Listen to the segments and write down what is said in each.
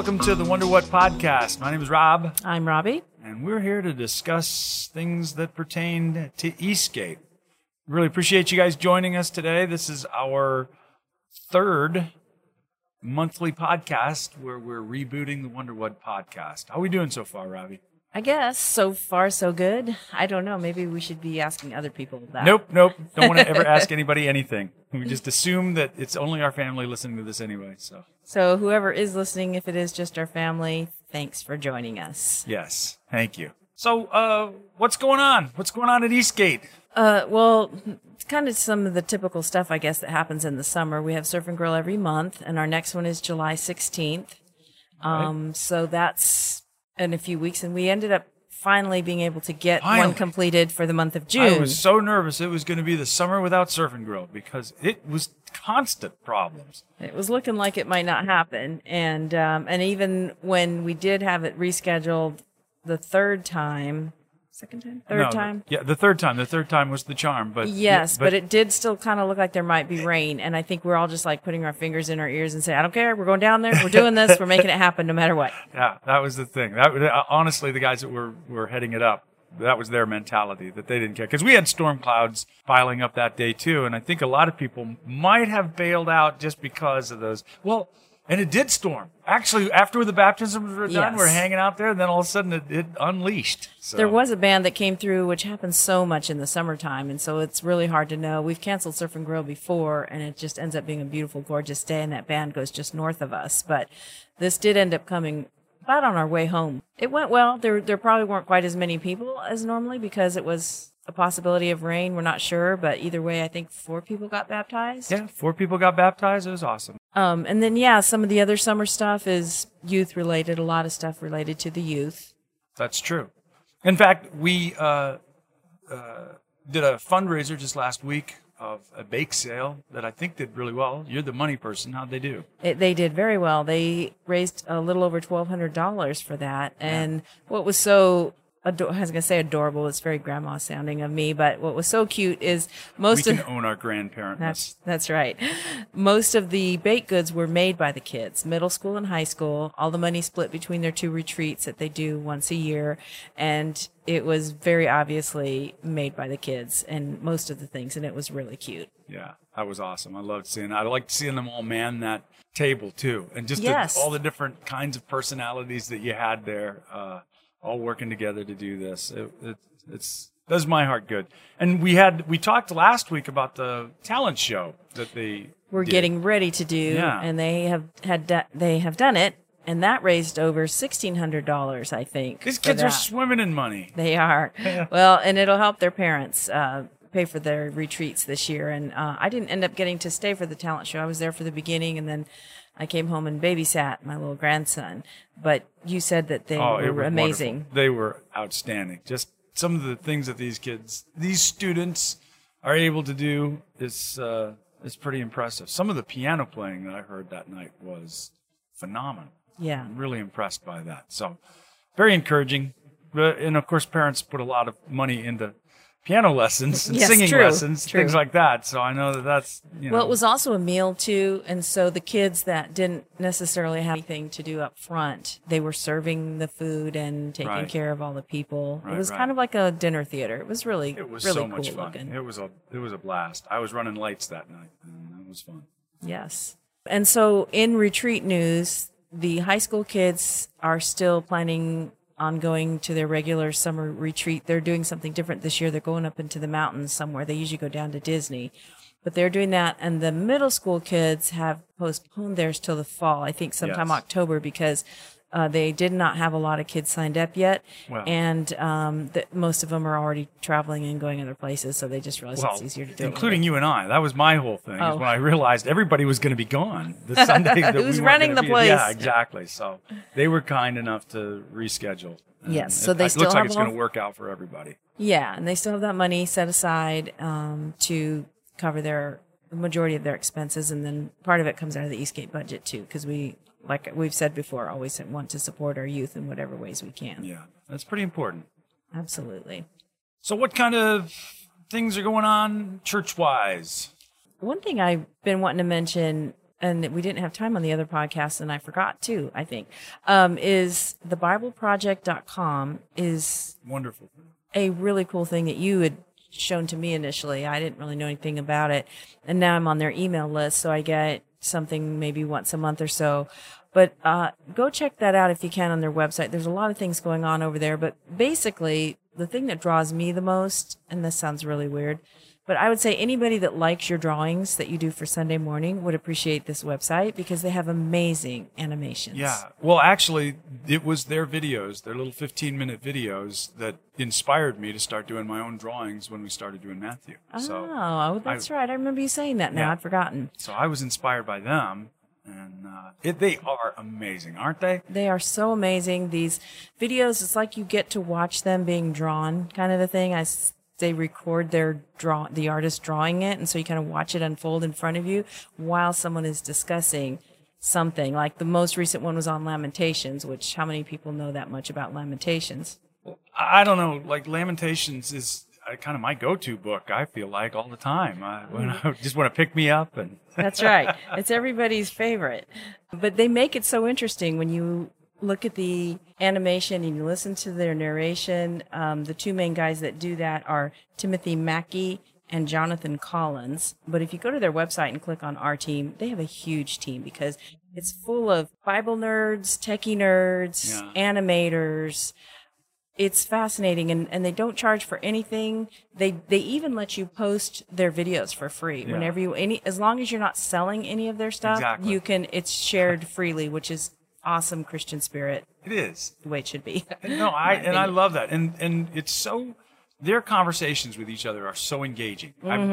welcome to the Wonder What podcast. My name is Rob. I'm Robbie. And we're here to discuss things that pertain to Eastgate. Really appreciate you guys joining us today. This is our third monthly podcast where we're rebooting the Wonder What podcast. How are we doing so far, Robbie? I guess so far so good. I don't know. Maybe we should be asking other people that. Nope. Don't want to ever ask anybody anything. We just assume that it's only our family listening to this anyway. So whoever is listening, if it is just our family, thanks for joining us. Yes. Thank you. So what's going on? What's going on at Eastgate? Well, it's kind of some of the typical stuff, I guess, that happens in the summer. We have Surf and Grill every month, and our next one is July 16th. Right. So that's in a few weeks, and we ended up finally being able to get one completed for the month of June. I was so nervous it was going to be the summer without Surf and Grill because it was constant problems. It was looking like it might not happen, and even when we did have it rescheduled the third time. The third time. The third time was the charm. But yes, but it did still kind of look like there might be rain. And I think we're all just like putting our fingers in our ears and say, I don't care. We're going down there. We're doing this. We're making it happen no matter what. Yeah, that was the thing. Honestly, the guys that were heading it up, that was their mentality, that they didn't care. Because we had storm clouds piling up that day, too. And I think a lot of people might have bailed out just because of those. Well, and it did storm. Actually, after the baptisms were done, we're hanging out there, and then all of a sudden it unleashed. So. There was a band that came through, which happens so much in the summertime, and so it's really hard to know. We've canceled Surf and Grill before, and it just ends up being a beautiful, gorgeous day, and that band goes just north of us. But this did end up coming about on our way home. It went well. There probably weren't quite as many people as normally because it was a possibility of rain. We're not sure, but either way, I think 4 people got baptized. Yeah, 4 people got baptized. It was awesome. And then, some of the other summer stuff is youth related, a lot of stuff related to the youth. That's true. In fact, we did a fundraiser just last week of a bake sale that I think did really well. You're the money person. How'd they do? They did very well. They raised a little over $1,200 for that. And what was so I was going to say adorable. It's very grandma sounding of me, but what was so cute is we can own our grandparentness. That's right. Most of the baked goods were made by the kids, middle school and high school. All the money split between their 2 retreats that they do once a year, and it was very obviously made by the kids and most of the things, and it was really cute. Yeah, that was awesome. I loved seeing. I liked seeing them all man that table too, and just all the different kinds of personalities that you had there. All working together to do this. It does my heart good. And we talked last week about the talent show that we're getting ready to do, and they have done it, and that raised over $1,600, I think. These kids are swimming in money. They are. Well, and it'll help their parents pay for their retreats this year. And I didn't end up getting to stay for the talent show. I was there for the beginning, and then I came home and babysat my little grandson. But you said that they were amazing. Wonderful. They were outstanding. Just some of the things that these students are able to do is pretty impressive. Some of the piano playing that I heard that night was phenomenal. Yeah. I'm really impressed by that. So very encouraging. And, of course, parents put a lot of money into piano lessons and singing lessons, things like that. So I know that's, Well, it was also a meal, too. And so the kids that didn't necessarily have anything to do up front, they were serving the food and taking care of all the people. It was kind of like a dinner theater. It was really so much cool fun. looking. It was a blast. I was running lights that night, and it was fun. Yes. And so in retreat news, the high school kids are still planning on going to their regular summer retreat. They're doing something different this year. They're going up into the mountains somewhere. They usually go down to Disney, but they're doing that. And the middle school kids have postponed theirs till the fall, I think sometime October, because they did not have a lot of kids signed up yet. Wow. And most of them are already traveling and going other places, so they just realized it's easier to do including you and I. That was my whole thing, is when I realized everybody was going to be gone the Sunday that Who's running the place? Yeah, exactly. So they were kind enough to reschedule. Yes, so they still looks like it's going to work out for everybody. Yeah, and they still have that money set aside to cover the majority of their expenses, and then part of it comes out of the Eastgate budget too, because like we've said before, always want to support our youth in whatever ways we can. Yeah, that's pretty important. Absolutely. So what kind of things are going on church-wise? One thing I've been wanting to mention and we didn't have time on the other podcast, and I forgot too, I think, is thebibleproject.com is Wonderful. a really cool thing that you had shown to me initially. I didn't really know anything about it. And now I'm on their email list, so I get something maybe once a month or so. But go check that out if you can on their website. There's a lot of things going on over there. But basically, the thing that draws me the most, and this sounds really weird, but I would say anybody that likes your drawings that you do for Sunday morning would appreciate this website because they have amazing animations. Yeah. Well, actually, it was their videos, their little 15-minute videos that inspired me to start doing my own drawings when we started doing Matthew. Oh, that's right. I remember you saying that now. Yeah. I'd forgotten. So I was inspired by them, and they are amazing, aren't they? They are so amazing. These videos, it's like you get to watch them being drawn kind of a thing. They record the artist drawing it, and so you kind of watch it unfold in front of you while someone is discussing something. Like the most recent one was on Lamentations, which how many people know that much about Lamentations? I don't know. Like Lamentations is kind of my go-to book, I feel like, all the time. When I just want to pick me up. And That's right. It's everybody's favorite. But they make it so interesting when you look at the animation and you listen to their narration. The two main guys that do that are Timothy Mackey and Jonathan Collins. But if you go to their website and click on our team, they have a huge team because it's full of Bible nerds, techie nerds, animators. It's fascinating, and they don't charge for anything. They even let you post their videos for free whenever as long as you're not selling any of their stuff. Exactly. It's shared freely, which is awesome Christian spirit. It is The way it should be. No, I love that, and it's so. Their conversations with each other are so engaging.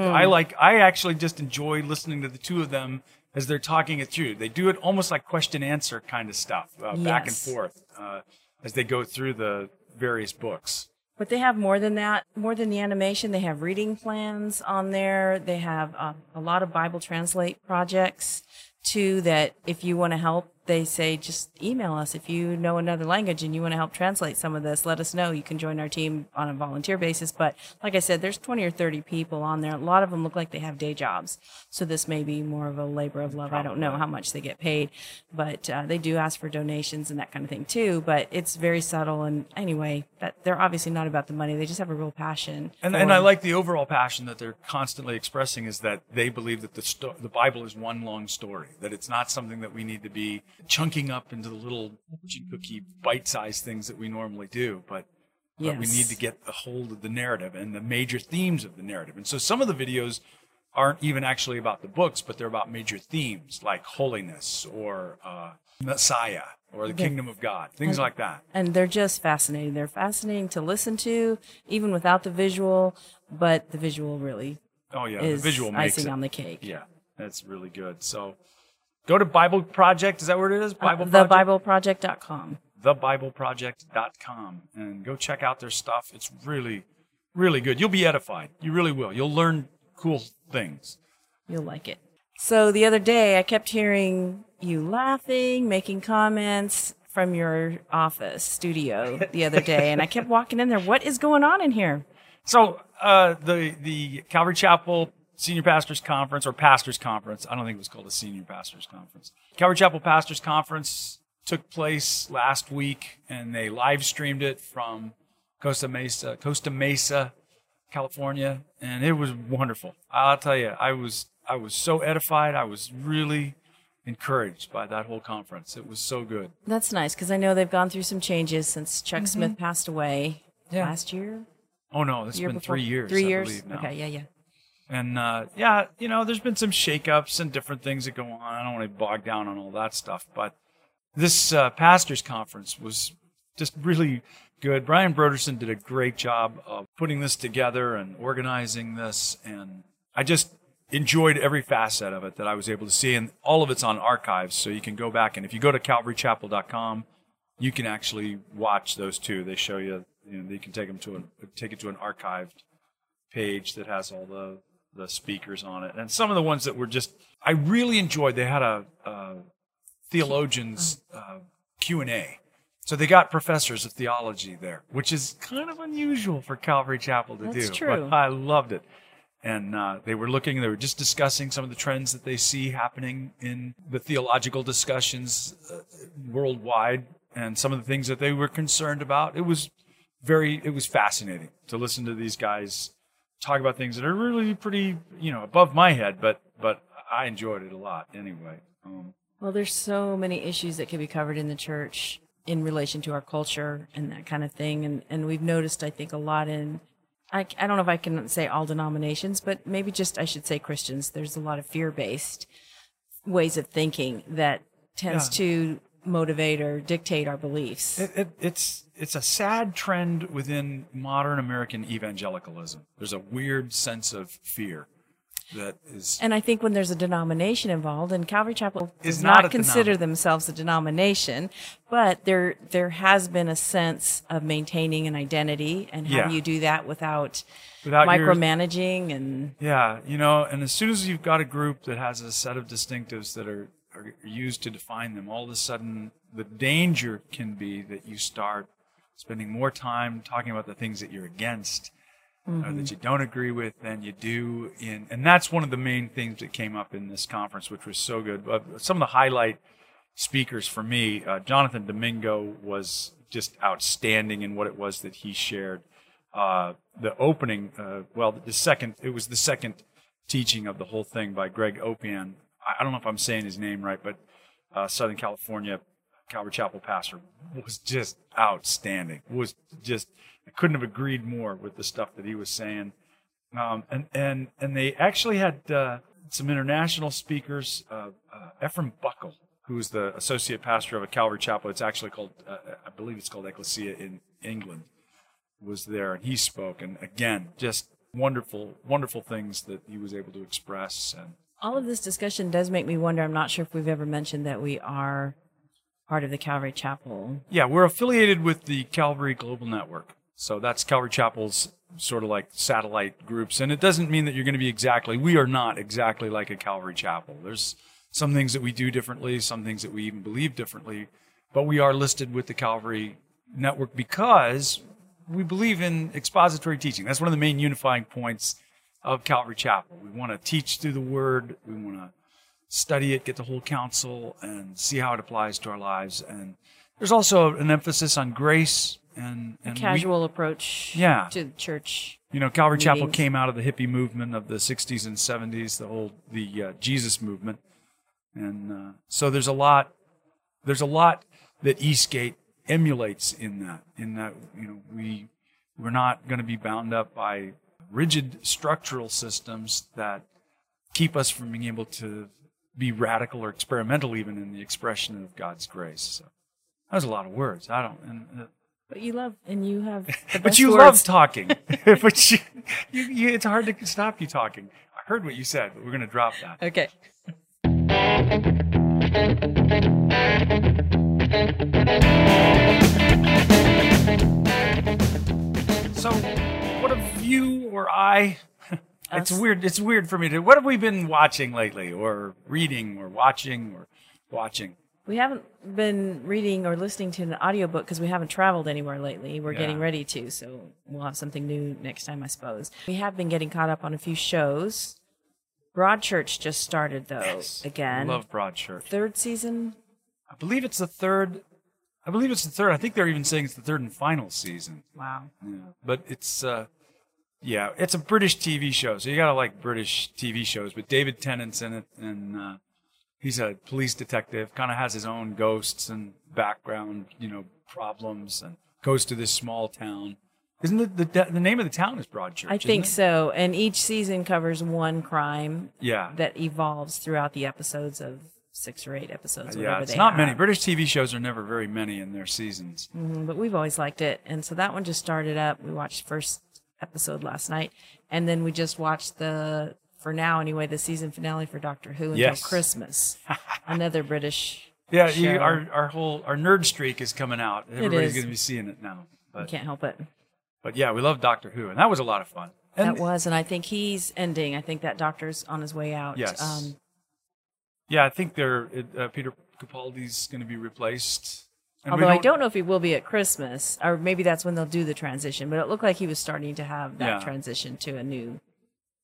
I actually just enjoy listening to the two of them as they're talking it through. They do it almost like question answer kind of stuff, back and forth, as they go through the various books. But they have more than that, more than the animation. They have reading plans on there. They have a lot of Bible Translate projects too, that if you want to help, they say just email us. If you know another language and you want to help translate some of this, let us know. You can join our team on a volunteer basis. But like I said, there's 20 or 30 people on there. A lot of them look like they have day jobs. So this may be more of a labor of love. Probably. I don't know how much they get paid, but they do ask for donations and that kind of thing too. But it's very subtle. And anyway, that they're obviously not about the money. They just have a real passion. And I like the overall passion that they're constantly expressing is that they believe that the Bible is one long story, that it's not something that we need to be chunking up into the little fortune cookie bite-sized things that we normally do, but we need to get a hold of the narrative and the major themes of the narrative. And so some of the videos aren't even actually about the books, but they're about major themes like holiness or Messiah or the kingdom of God, things like that. And they're just fascinating. They're fascinating to listen to, even without the visual, but the visual really the visual makes icing it. on the cake. Yeah, that's really good. So go to Bible Project. Is that what it is? TheBibleProject.com. TheBibleProject.com. And go check out their stuff. It's really, really good. You'll be edified. You really will. You'll learn cool things. You'll like it. So the other day, I kept hearing you laughing, making comments from your office studio the other day, and I kept walking in there. What is going on in here? So the Calvary Chapel Senior Pastors Conference, or Pastors Conference. I don't think it was called a Senior Pastors Conference. Calvary Chapel Pastors Conference took place last week, and they live streamed it from Costa Mesa, California, and it was wonderful. I'll tell you, I was so edified. I was really encouraged by that whole conference. It was so good. That's nice, because I know they've gone through some changes since Chuck Smith passed away last year. Oh, no, it's been 3 years. 3 years? I believe now. Okay, yeah. And, there's been some shakeups and different things that go on. I don't want to bog down on all that stuff. But this pastors conference was just really good. Brian Broderson did a great job of putting this together and organizing this. And I just enjoyed every facet of it that I was able to see. And all of it's on archives, so you can go back. And if you go to calvarychapel.com, you can actually watch those too. They show you, you can take it to an archived page that has all the speakers on it. And some of the ones that were I really enjoyed, they had a theologians Q&A. So they got professors of theology there, which is kind of unusual for Calvary Chapel to do. That's true. But I loved it. And they were just discussing some of the trends that they see happening in the theological discussions worldwide and some of the things that they were concerned about. It was fascinating to listen to these guys talk about things that are really pretty, above my head, but I enjoyed it a lot anyway. Well, there's so many issues that could be covered in the church in relation to our culture and that kind of thing. And we've noticed, I think, a lot in, I don't know if I can say all denominations, but maybe just I should say Christians. There's a lot of fear-based ways of thinking that tends to motivate or dictate our beliefs. It's a sad trend within modern American evangelicalism. There's a weird sense of fear that is. And I think when there's a denomination involved, and Calvary Chapel does not not consider themselves a denomination, but there has been a sense of maintaining an identity, and how do you do that without micromanaging and and as soon as you've got a group that has a set of distinctives that are used to define them, all of a sudden the danger can be that you start spending more time talking about the things that you're against or that you don't agree with than you do and that's one of the main things that came up in this conference, which was so good. Some of the highlight speakers for me, Jonathan Domingo was just outstanding in what it was that he shared. The opening, it was the second teaching of the whole thing by Greg Opian. I don't know if I'm saying his name right, but Southern California Calvary Chapel pastor was just outstanding. I couldn't have agreed more with the stuff that he was saying. And they actually had some international speakers. Ephraim Buckle, who is the associate pastor of a Calvary Chapel. It's actually called, I believe it's called Ecclesia in England, was there, and he spoke. And again, just wonderful, wonderful things that he was able to express. And all of this discussion does make me wonder. I'm not sure if we've ever mentioned that we are part of the Calvary Chapel. Yeah, we're affiliated with the Calvary Global Network. So that's Calvary Chapel's sort of like satellite groups. And it doesn't mean that we are not exactly like a Calvary Chapel. There's some things that we do differently, some things that we even believe differently. But we are listed with the Calvary Network because we believe in expository teaching. That's one of the main unifying points of Calvary Chapel. We want to teach through the Word. We want to study it, get the whole counsel, and see how it applies to our lives. And there's also an emphasis on grace and a casual approach to church. Calvary Chapel came out of the hippie movement of the 60s and 70s, the Jesus movement. And so there's a lot that Eastgate emulates in that we're not going to be bound up by rigid structural systems that keep us from being able to be radical or experimental even in the expression of God's grace. So that was a lot of words. But you love, and you have the best But you words. love talking. But you, it's hard to stop you talking. I heard what you said, but we're going to drop that. Okay. So, what have you or I? It's weird. It's weird for me to. What have we been watching lately, or reading, or watching, or watching? We haven't been reading or listening to an audiobook because we haven't traveled anywhere lately. We're getting ready to, so we'll have something new next time, I suppose. We have been getting caught up on a few shows. Broadchurch just started, though, again. I love Broadchurch. Third season? I believe it's the third. I think they're even saying it's the third and final season. Wow. Yeah. But it's it's a British TV show, so you gotta like British TV shows. But David Tennant's in it, and he's a police detective, kind of has his own ghosts and background, problems, and goes to this small town. Isn't it the name of the town is Broadchurch? I think so. And each season covers one crime Yeah. that evolves throughout the episodes of 6 or 8 episodes. Yeah, it's not many. British TV shows are never very many in their seasons. But we've always liked it. And so that one just started up. We watched the first episode last night. And then we just watched for now anyway, the season finale for Doctor Who until Christmas. Another British show. Our nerd streak is coming out. Everybody's going to be seeing it now. You can't help it. But yeah, we love Doctor Who, and that was a lot of fun. And I think he's ending. I think that doctor's on his way out. Yes. I think Peter Capaldi's going to be replaced. Although I don't know if he will be at Christmas, or maybe that's when they'll do the transition. But it looked like he was starting to have that transition to a new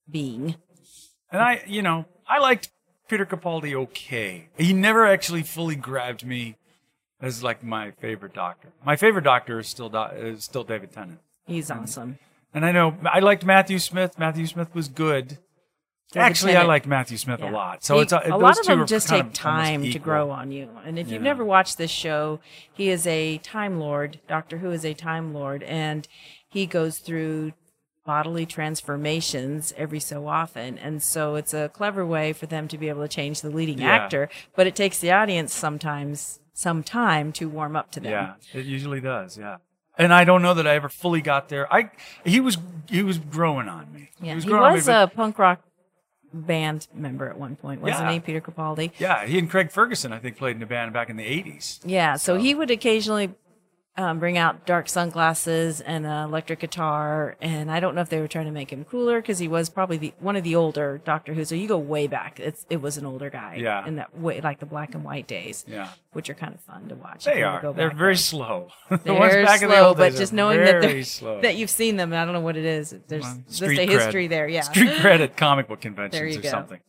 being. And I liked Peter Capaldi okay. He never actually fully grabbed me as like my favorite Doctor. My favorite Doctor is still David Tennant. He's awesome. And I know I liked Matthew Smith. Matthew Smith was good. Actually, I like Matthew Smith a lot. So it's a lot of them just kind take of time to grow on you. And if you've never watched this show, he is a Time Lord. Doctor Who is a Time Lord, and he goes through bodily transformations every so often. And so it's a clever way for them to be able to change the leading actor, but it takes the audience sometimes some time to warm up to them. Yeah, it usually does. Yeah. And I don't know that I ever fully got there. He was growing on me. Yeah, he was a punk rock band member at one point, wasn't he, Peter Capaldi? Yeah, he and Craig Ferguson, I think, played in a band back in the 80s. Yeah, so he would occasionally bring out dark sunglasses and an electric guitar, and I don't know if they were trying to make him cooler because he was probably one of the older Doctor Who. So you go way back; it was an older guy, in that way, like the black and white days, which are kind of fun to watch. They are. They're very slow. The ones back in the old days, but just knowing that you've seen them, I don't know what it is. There's just a history there. Yeah, street cred at comic book conventions or something.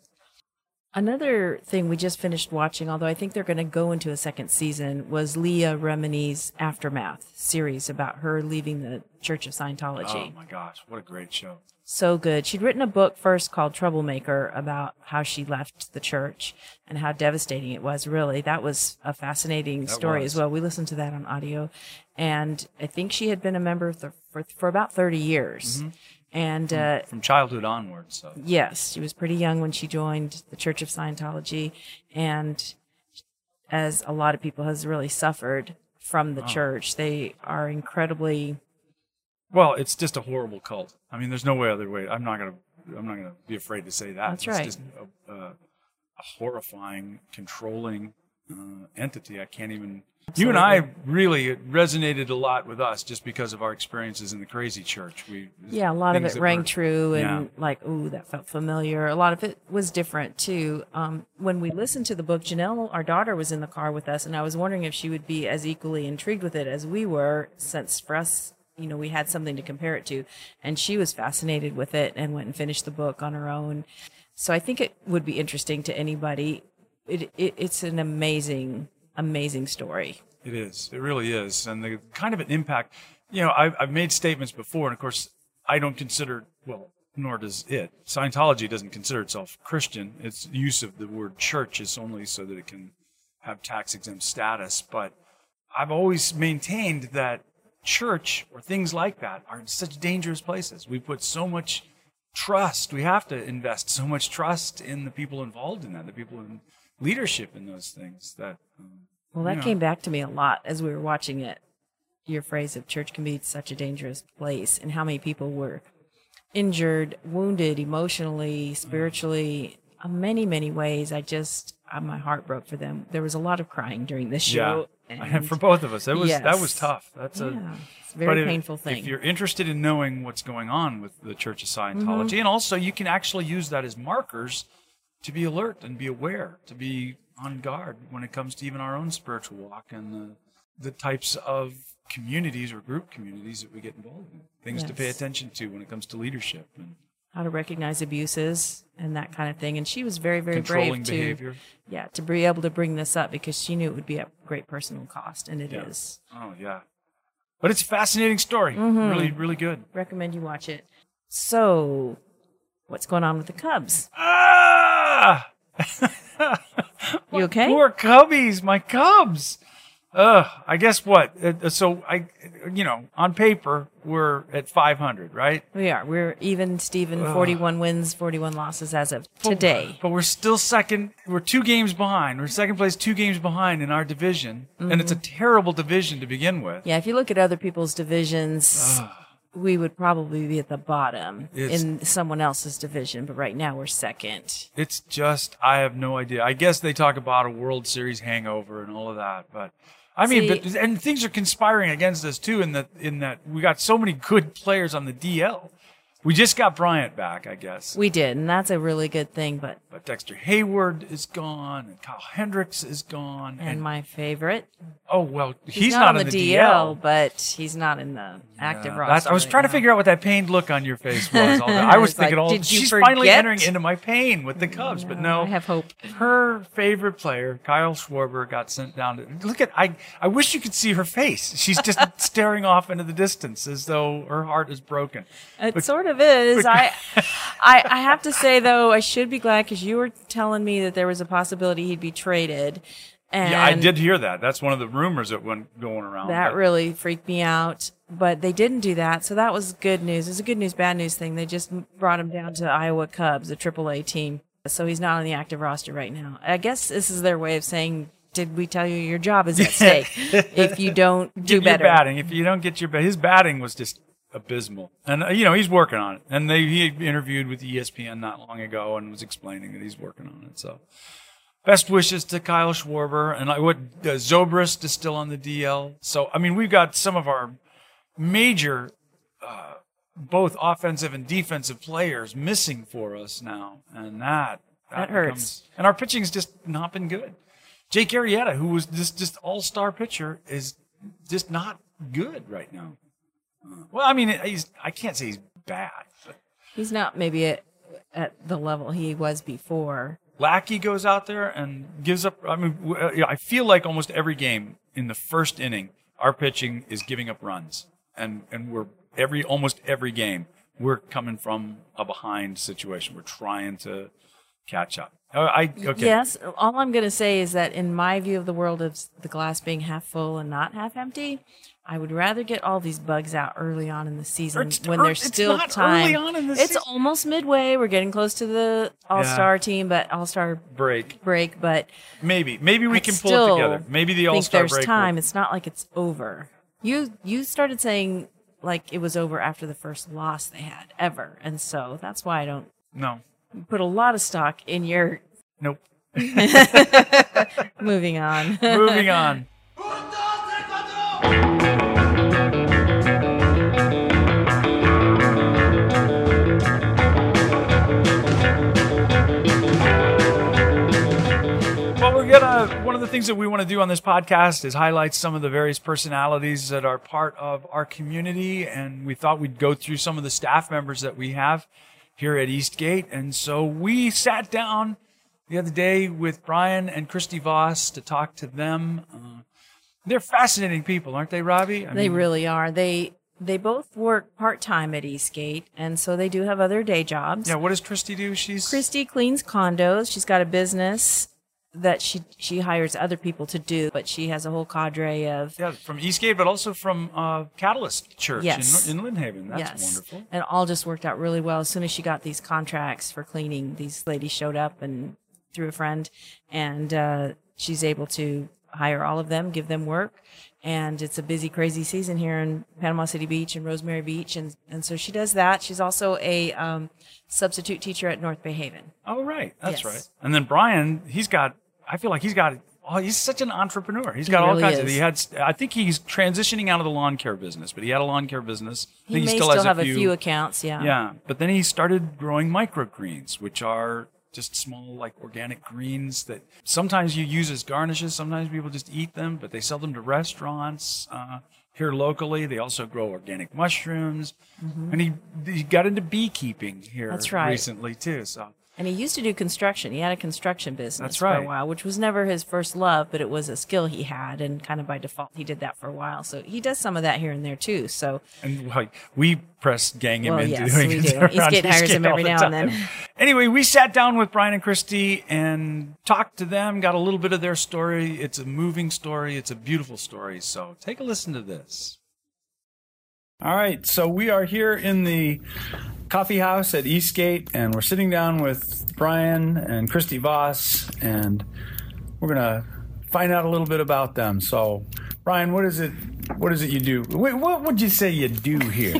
Another thing we just finished watching, although I think they're going to go into a second season, was Leah Remini's Aftermath series about her leaving the Church of Scientology. Oh my gosh, what a great show. So good. She'd written a book first called Troublemaker about how she left the church and how devastating it was, really. That was a fascinating story as well. We listened to that on audio. And I think she had been a member for about 30 years. Mm-hmm. And from childhood onwards. So. Yes, she was pretty young when she joined the Church of Scientology, and as a lot of people has really suffered from the church. They are incredibly. Well, it's just a horrible cult. I mean, there's no other way. I'm not gonna be afraid to say that. That's right. It's just a horrifying, controlling entity. I can't even. Absolutely. You and I really resonated a lot with us just because of our experiences in the crazy church. A lot of it rang true and like, ooh, that felt familiar. A lot of it was different too. When we listened to the book, Janelle, our daughter, was in the car with us, and I was wondering if she would be as equally intrigued with it as we were, since for us, we had something to compare it to, and she was fascinated with it and went and finished the book on her own. So I think it would be interesting to anybody. It's an amazing story. It is. It really is. And the kind of an impact, I've made statements before, and of course, I don't consider, nor does it. Scientology doesn't consider itself Christian. Its use of the word church is only so that it can have tax-exempt status. But I've always maintained that church or things like that are such dangerous places. We put so much trust. We have to invest so much trust in the people involved in that, the people in leadership in those things that... that came back to me a lot as we were watching it. Your phrase of church can be such a dangerous place, and how many people were injured, wounded emotionally, spiritually, in many, many ways. My heart broke for them. There was a lot of crying during this show. And for both of us, that was tough. It's a very painful thing. If you're interested in knowing what's going on with the Church of Scientology, and also you can actually use that as markers to be alert and be aware, to be on guard when it comes to even our own spiritual walk and the types of communities or group communities that we get involved in. Things to pay attention to when it comes to leadership. And how to recognize abuses and that kind of thing. And she was very, very controlling brave behavior. to be able to bring this up because she knew it would be at great personal cost, and it is. Oh, yeah. But it's a fascinating story. Mm-hmm. Really, really good. Recommend you watch it. So, what's going on with the Cubs? You okay? Poor Cubbies, my Cubs. I guess what? On paper, we're at 500, right? We are. We're even, Steven, 41 wins, 41 losses as of today. But we're still second. We're 2 games behind. We're second place, 2 games behind in our division. Mm-hmm. And it's a terrible division to begin with. Yeah, if you look at other people's divisions, we would probably be at the bottom in someone else's division. But right now, we're second. It's just, I have no idea. I guess they talk about a World Series hangover and all of that, but... and things are conspiring against us too. In that we got so many good players on the DL. We just got Bryant back, I guess. We did, and that's a really good thing. But Dexter Hayward is gone, and Kyle Hendricks is gone. And my favorite. Oh, well, he's not on the DL, but he's not in the active roster. I was trying to figure out what that pained look on your face was. I was thinking, she's finally entering into my pain with the Cubs. But no, I have hope. Her favorite player, Kyle Schwarber, got sent down to look at. I wish you could see her face. She's just staring off into the distance as though her heart is broken. It sort of is. I have to say though, I should be glad because you were telling me that there was a possibility he'd be traded. And yeah, I did hear that. That's one of the rumors that went going around. That really freaked me out. But they didn't do that, so that was good news. It was a good news, bad news thing. They just brought him down to Iowa Cubs, a AAA team. So he's not on the active roster right now. I guess this is their way of saying, did we tell you your job is at stake if you don't do better? Your batting. If you don't get his batting was just abysmal. And, he's working on it. And he interviewed with ESPN not long ago and was explaining that he's working on it. So best wishes to Kyle Schwarber. And Zobrist is still on the DL. So, we've got some of our major both offensive and defensive players missing for us now. And that hurts. And our pitching's just not been good. Jake Arrieta, who was just all-star pitcher, is just not good right now. Well, I can't say he's bad. But he's not maybe at the level he was before. Lackey goes out there and gives up. I feel like almost every game in the first inning, our pitching is giving up runs, and we're almost every game we're coming from a behind situation. We're trying to catch up. Okay. Yes. All I'm going to say is that in my view of the world of the glass being half full and not half empty, I would rather get all these bugs out early on in the season when there's still time. Early on in the it's almost midway. We're getting close to the All-Star team, but All-Star break. But maybe we can pull it together. Maybe the All-Star break. There's time. It's not like it's over. You started saying like it was over after the first loss they had ever, and so that's why I don't. No. Put a lot of stock in your. Nope. Moving on. Moving on. One of the things that we want to do on this podcast is highlight some of the various personalities that are part of our community, and we thought we'd go through some of the staff members that we have here at Eastgate. And so we sat down the other day with Brian and Christy Voss to talk to them. They're fascinating people, aren't they, Robbie? They really are. They both work part-time at Eastgate, and so they do have other day jobs. Yeah, what does Christy do? Christy cleans condos. She's got a business that she hires other people to do, but she has a whole cadre of... Yeah, from Eastgate, but also from Catalyst Church in Lynnhaven. That's wonderful. And it all just worked out really well. As soon as she got these contracts for cleaning, these ladies showed up and through a friend, and she's able to hire all of them, give them work. And it's a busy, crazy season here in Panama City Beach and Rosemary Beach. And so she does that. She's also a substitute teacher at North Bay Haven. Oh, right. That's right. And then Brian, he's such an entrepreneur. He's got all kinds of, I think he's transitioning out of the lawn care business, but he had a lawn care business. He may still have a few accounts, yeah. Yeah. But then he started growing microgreens, which are just small, like organic greens that sometimes you use as garnishes. Sometimes people just eat them, but they sell them to restaurants here locally. They also grow organic mushrooms. Mm-hmm. And he got into beekeeping here recently, too. And he used to do construction. He had a construction business for a while, which was never his first love, but it was a skill he had, and kind of by default he did that for a while. So he does some of that here and there too. So and we gang him into doing it. Eastgate hires him every now and then. Anyway, we sat down with Brian and Christy and talked to them, got a little bit of their story. It's a moving story. It's a beautiful story. So take a listen to this. All right, so we are here in the coffee house at Eastgate, and we're sitting down with Brian and Christy Voss, and we're going to find out a little bit about them. So, Brian, what is it you do? What would you say you do here?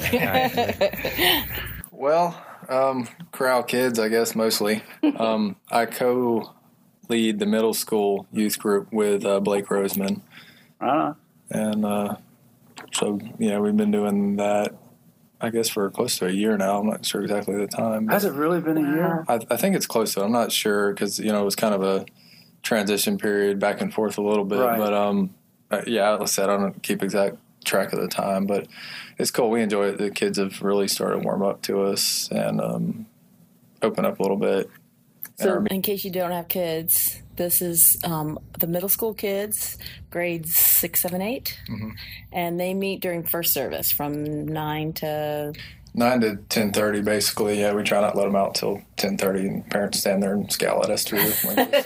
Well, corral kids, I guess, mostly. I co-lead the middle school youth group with Blake Roseman. And so, yeah, we've been doing that I guess, for close to a year now. I'm not sure exactly the time. Has it really been a year? I think it's close to it. I'm not sure because, it was kind of a transition period back and forth a little bit. Right. But, yeah, like I said, I don't keep exact track of the time. But it's cool. We enjoy it. The kids have really started to warm up to us and open up a little bit. So in case you don't have kids, this is the middle school kids, grades 6, 7, 8. Mm-hmm. And they meet during first service from 9 to 10:30, basically. Yeah, we try not to let them out till 10:30, and parents stand there and scowl at us through the windows.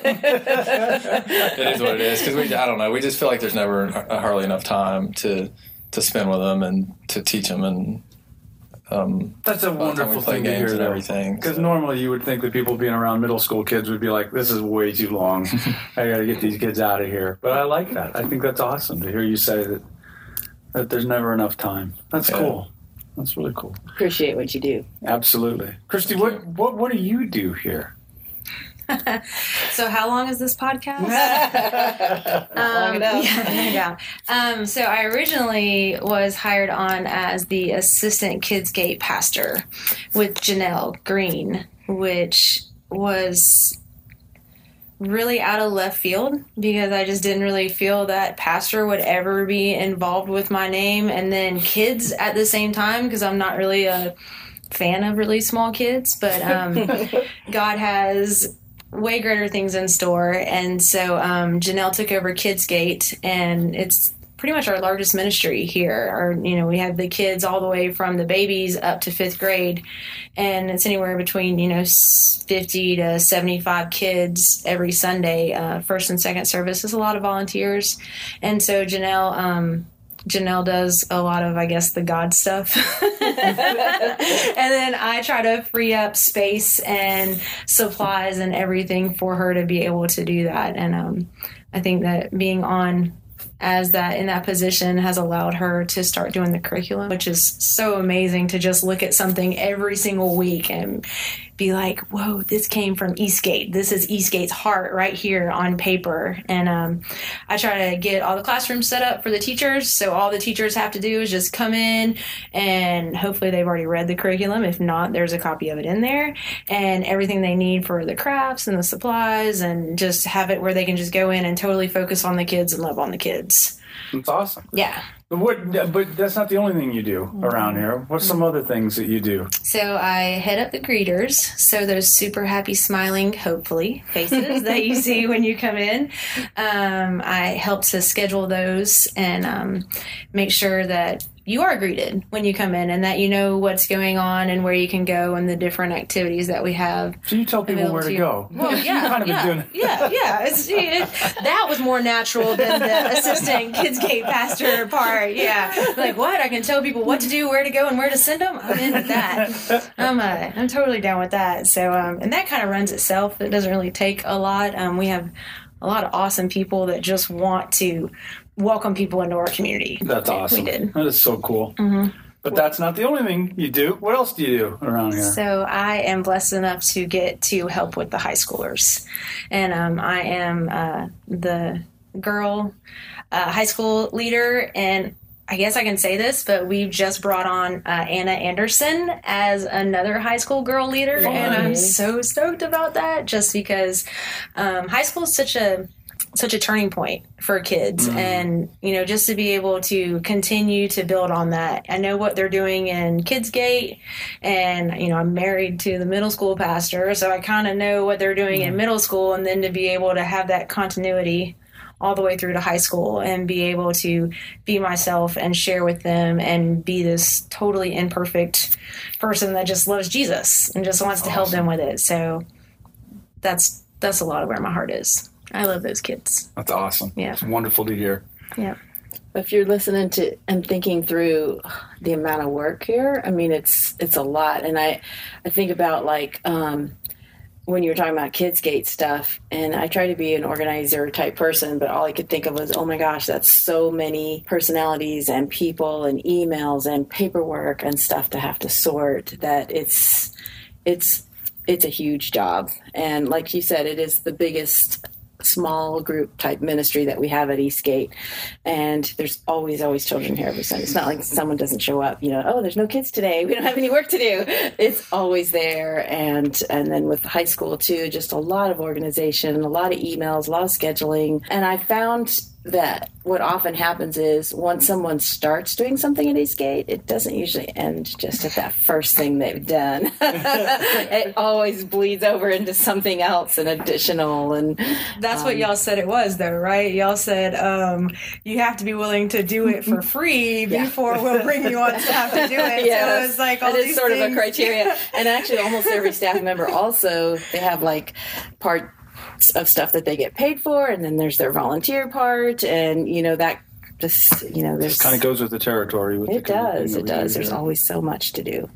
It is what it is, because I don't know. We just feel like there's never hardly enough time to spend with them and to teach them, and that's a wonderful thing to hear, and everything. Because normally you would think that people being around middle school kids would be like, "This is way too long. I got to get these kids out of here." But I like that. I think that's awesome to hear you say that there's never enough time. That's cool. That's really cool. appreciate what you do. Absolutely. Christy, what do you do here? So how long is this podcast? Long enough. Yeah. So I originally was hired on as the assistant Kids Gate pastor with Janelle Green, which was really out of left field because I just didn't really feel that pastor would ever be involved with my name and then kids at the same time, because I'm not really a fan of really small kids, but God has way greater things in store. And so Janelle took over Kids Gate, and it's pretty much our largest ministry here. We have the kids all the way from the babies up to 5th grade, and it's anywhere between 50 to 75 kids every Sunday. First and second service is a lot of volunteers, and so Janelle does a lot of, I guess, the God stuff. And then I try to free up space and supplies and everything for her to be able to do that. And I think that being on as that in that position has allowed her to start doing the curriculum, which is so amazing to just look at something every single week and be like, whoa, this came from Eastgate. This is Eastgate's heart right here on paper. And I try to get all the classrooms set up for the teachers. So all the teachers have to do is just come in, and hopefully they've already read the curriculum. If not, there's a copy of it in there, and everything they need for the crafts and the supplies, and just have it where they can just go in and totally focus on the kids and love on the kids. That's awesome. Yeah. But that's not the only thing you do around here. What's some other things that you do? So I head up the greeters. So those super happy, smiling, hopefully, faces that you see when you come in. I help to schedule those and make sure that you are greeted when you come in, and that you know what's going on and where you can go and the different activities that we have. So you tell people where to go. Well, yeah. That was more natural than the assistant Kids Gate pastor part. Yeah, like what? I can tell people what to do, where to go, and where to send them. I'm in with that. I'm totally down with that. So and that kind of runs itself. It doesn't really take a lot. We have a lot of awesome people that just want to welcome people into our community. That's awesome. We did. That is so cool. Mm-hmm. But that's not the only thing you do. What else do you do around here? So I am blessed enough to get to help with the high schoolers. And I am the girl high school leader. And I guess I can say this, but we've just brought on Anna Anderson as another high school girl leader. Fun. And I'm so stoked about that, just because high school is such a turning point for kids. And, just to be able to continue to build on that. I know what they're doing in Kids Gate, and, I'm married to the middle school pastor, so I kind of know what they're doing in middle school, and then to be able to have that continuity all the way through to high school and be able to be myself and share with them and be this totally imperfect person that just loves Jesus and just wants to help them with it. So that's a lot of where my heart is. I love those kids. That's awesome. Yeah. It's wonderful to hear. Yeah. If you're listening to and thinking through the amount of work here, I mean, it's a lot. And I think about when you were talking about Kids Gate stuff, and I try to be an organizer type person, but all I could think of was, oh my gosh, that's so many personalities and people and emails and paperwork and stuff to have to sort, that it's a huge job. And like you said, it is the biggest small group type ministry that we have at Eastgate, and there's always children here every Sunday. It's not like someone doesn't show up, oh, there's no kids today, we don't have any work to do. It's always there. And then with high school too, just a lot of organization, a lot of emails, a lot of scheduling. And I found that what often happens is once someone starts doing something at Eastgate, it doesn't usually end just at that first thing they've done. It always bleeds over into something else and additional. And that's what y'all said it was, though, right? Y'all said you have to be willing to do it for free before we'll bring you on staff to do it. Yes. So it was like all that is these sort things. of a criteria. And actually, almost every staff member also, they have like part of stuff that they get paid for, and then there's their volunteer part, and that just there's kind of goes with the territory. With it the kind of does. thing It that we does. do There's here. always so much to do.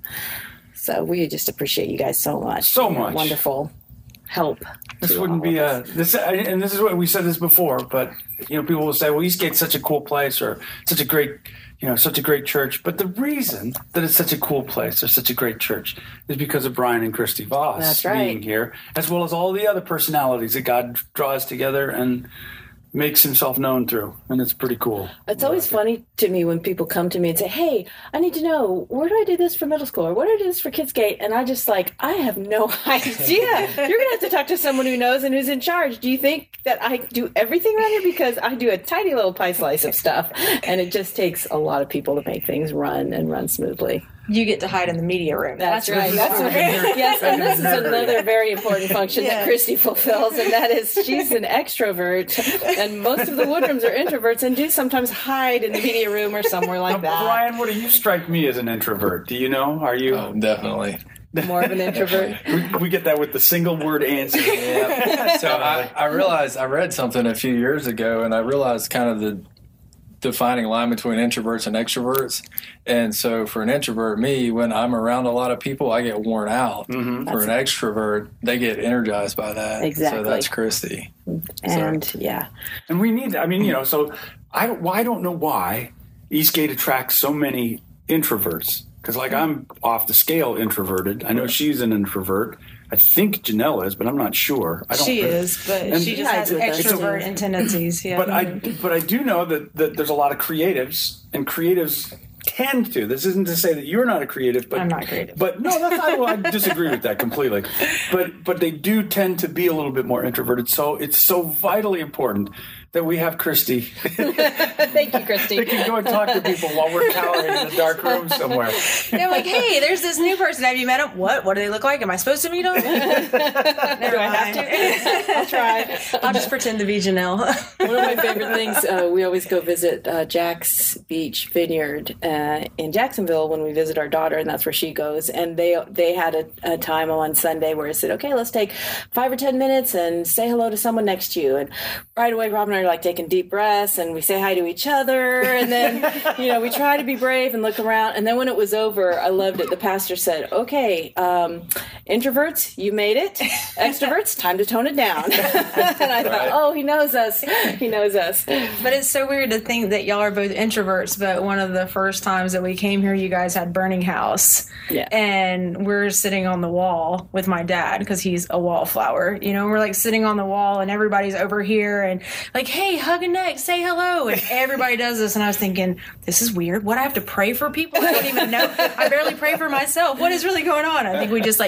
So we just appreciate you guys so much. So You're much. wonderful help. This to wouldn't all be of us. this is what we said this before, but people will say, well, Eastgate's such a cool place, or such a great church. But the reason that it's such a cool place or such a great church is because of Brian and Christy Voss That's right. being here, as well as all the other personalities that God draws together and makes himself known through, and it's pretty cool. It's always funny to me when people come to me and say, hey, I need to know, where do I do this for middle school? Or where do I do this for Kidsgate? And I just I have no idea. You're going to have to talk to someone who knows and who's in charge. Do you think that I do everything around here? Because I do a tiny little pie slice of stuff, and it just takes a lot of people to make things run smoothly. You get to hide in the media room. That's right. Yes, and this is another very important function that Christy fulfills, and that is she's an extrovert, and most of the Woodrums are introverts and do sometimes hide in the media room or somewhere like that. Brian, what do you strike me as an introvert? Do you know? Are you Oh, definitely. More of an introvert. we get that with the single word answer. Yeah. So I realized I read something a few years ago, and I realized kind of the defining line between introverts and extroverts. And so for an introvert, me, when I'm around a lot of people, I get worn out. Mm-hmm. For an extrovert, they get energized by that. Exactly. So that's Christy. And yeah. And we need, so I don't know why Eastgate attracts so many introverts. Because I'm off the scale introverted. I know she's an introvert. I think Janelle is, but I'm not sure. She is, but she just has with us. extrovert tendencies. Yeah. But I do know that there's a lot of creatives, and creatives tend to. This isn't to say that you're not a creative, but I'm not creative. But no, I disagree with that completely. But they do tend to be a little bit more introverted. So it's so vitally important that we have Christy. Thank you, Christy. They can go and talk to people while we're cowering in a dark room somewhere. They're like, hey, there's this new person. Have you met him? What? What do they look like? Am I supposed to meet them? Never Do I have to? I'll try. I'll just pretend to be Janelle. One of my favorite things, we always go visit Jack's Beach Vineyard in Jacksonville when we visit our daughter, and that's where she goes. And they had a time on Sunday where I said, okay, let's take 5 or 10 minutes and say hello to someone next to you. And right away, Rob and I are taking deep breaths, and we say hi to each other. And then, we try to be brave and look around. And then when it was over, I loved it. The pastor said, okay, introverts, you made it. Extroverts, time to tone it down. And I thought, oh, he knows us. He knows us. But it's so weird to think that y'all are both introverts, but one of the first times that we came here, you guys had Burning House. Yeah. And we're sitting on the wall with my dad because he's a wallflower. We're sitting on the wall and everybody's over here and hey, hug a neck, say hello. And everybody does this. And I was thinking, this is weird. What, I have to pray for people? I don't even know. I barely pray for myself. What is really going on? I think we just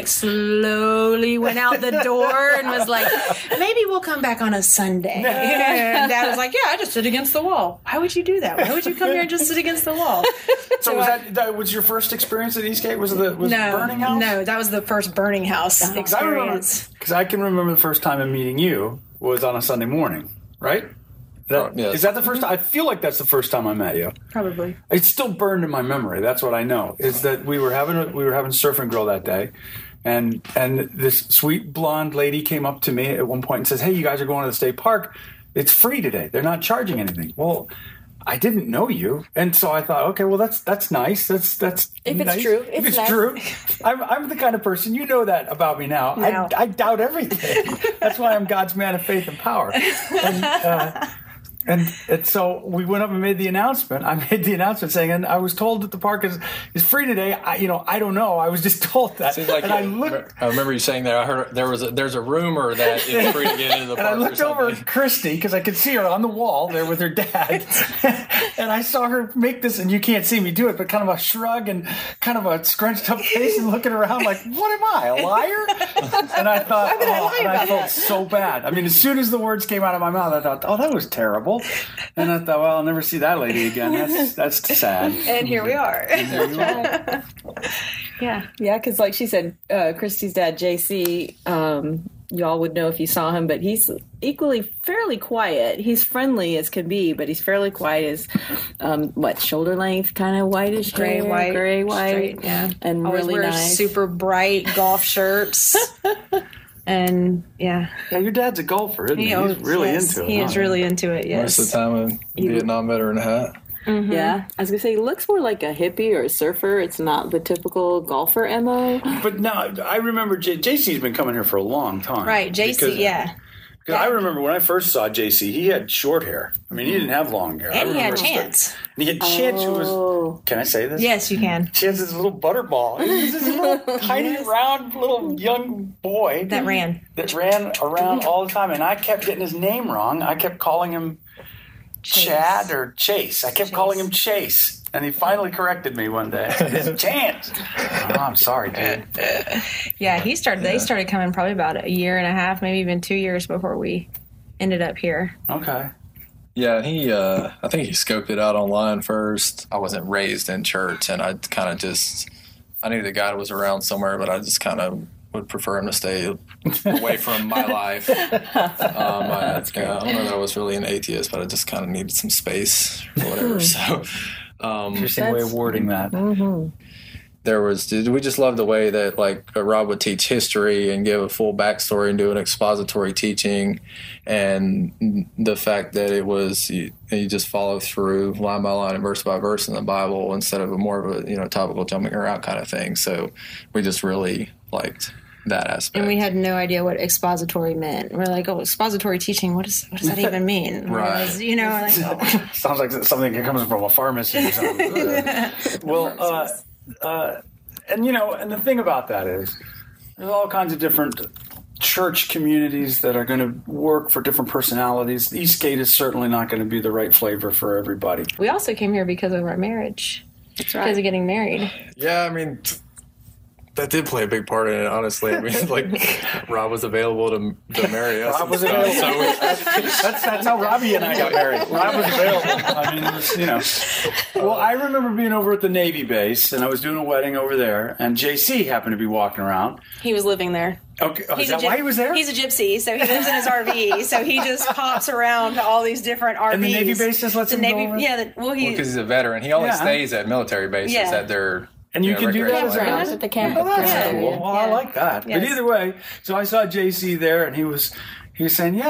slowly went out the door and was maybe we'll come back on a Sunday. And Dad was like, yeah, I just sit against the wall. Why would you do that? Why would you come here and just sit against the wall? So was that was your first experience at Eastgate? Was Burning House? No, that was the first Burning House experience. Because I can remember the first time I'm meeting you was on a Sunday morning, right? Yes. Is that the first time? I feel like that's the first time I met you. Probably. It's still burned in my memory. That's what I know. Is that we were having surf and grill that day, and this sweet blonde lady came up to me at one point and says, "Hey, you guys are going to the state park. It's free today. They're not charging anything." Well, I didn't know you, and so I thought, okay, well that's nice. That's If nice. it's true, If it's nice. true, I'm the kind of person, you know that about me now. I doubt everything. That's why I'm God's man of faith and power. And so we went up and made the announcement. I made the announcement saying, and I was told that the park is free today. I don't know. I was just told that. Seems like and I looked. I remember you saying that. I heard there's a rumor that it's free to get into the And park. I looked over at Christy because I could see her on the wall there with her dad. And I saw her make this, and you can't see me do it, but kind of a shrug and kind of a scrunched up face and looking around like, what am I, a liar? And I thought, I felt so bad. I mean, as soon as the words came out of my mouth, I thought, that was terrible. And I thought, well, I'll never see that lady again. That's sad. And here we are. Yeah, because like she said, Christy's dad, JC, you all would know if you saw him, but he's equally fairly quiet. He's friendly as can be, but he's fairly quiet. As shoulder length, kind of whitish hair, gray white, straight, yeah, and always really wears nice. super bright golf shirts. And Yeah, your dad's a golfer, isn't he? He's really into it. He is really into it, yes. Most of the time, a Vietnam veteran hat. Mm-hmm. Yeah, I was gonna say he looks more like a hippie or a surfer. It's not the typical golfer MO. But no, I remember JC's been coming here for a long time. Right, JC, yeah. Because I remember when I first saw JC, he had short hair. I mean, he didn't have long hair. And he had Chance. And he had Chance, who was... Can I say this? Yes, you can. Chance is this little butterball. He was this little tiny, round, little young boy. That ran around all the time. And I kept getting his name wrong. I kept calling him Chad or Chase. I kept calling him Chase. And he finally corrected me one day. It's Chance. Oh, I'm sorry, dude. Yeah, they started coming probably about a year and a half, maybe even 2 years before we ended up here. Okay. Yeah, he. I think he scoped it out online first. I wasn't raised in church, and I kind of I knew the God was around somewhere, but I just kind of would prefer him to stay away from my life. I don't know that I was really an atheist, but I just kind of needed some space or whatever. So. Interesting way of wording that. Mm-hmm. We just loved the way that Rob would teach history and give a full backstory and do an expository teaching, and the fact that it was you just follow through line by line and verse by verse in the Bible instead of more of a topical jumping around kind of thing. So we just really liked that aspect. And we had no idea what expository meant. We're like, expository teaching, what does that even mean? Right. Sounds like something that comes from a pharmacy or something. Well, and the thing about that is there's all kinds of different church communities that are going to work for different personalities. Eastgate is certainly not going to be the right flavor for everybody. We also came here because of our marriage. That's right. Because of getting married. Yeah, I mean, that did play a big part in it, honestly. I mean, Rob was available to marry us. Rob was available. That's how Robbie and I got married. Rob was available. I mean, it was, Well, I remember being over at the Navy base, and I was doing a wedding over there, and JC happened to be walking around. He was living there. Okay, is that why he was there? He's a gypsy, so he lives in his RV. So he just pops around to all these different RVs. And the Navy base just lets him go over? Yeah, because he's a veteran. He only stays at military bases at their... And you can do that as Campground well? at the campground. Oh, that's cool. Well, I like that. Yes. But either way, so I saw JC there, and he was saying,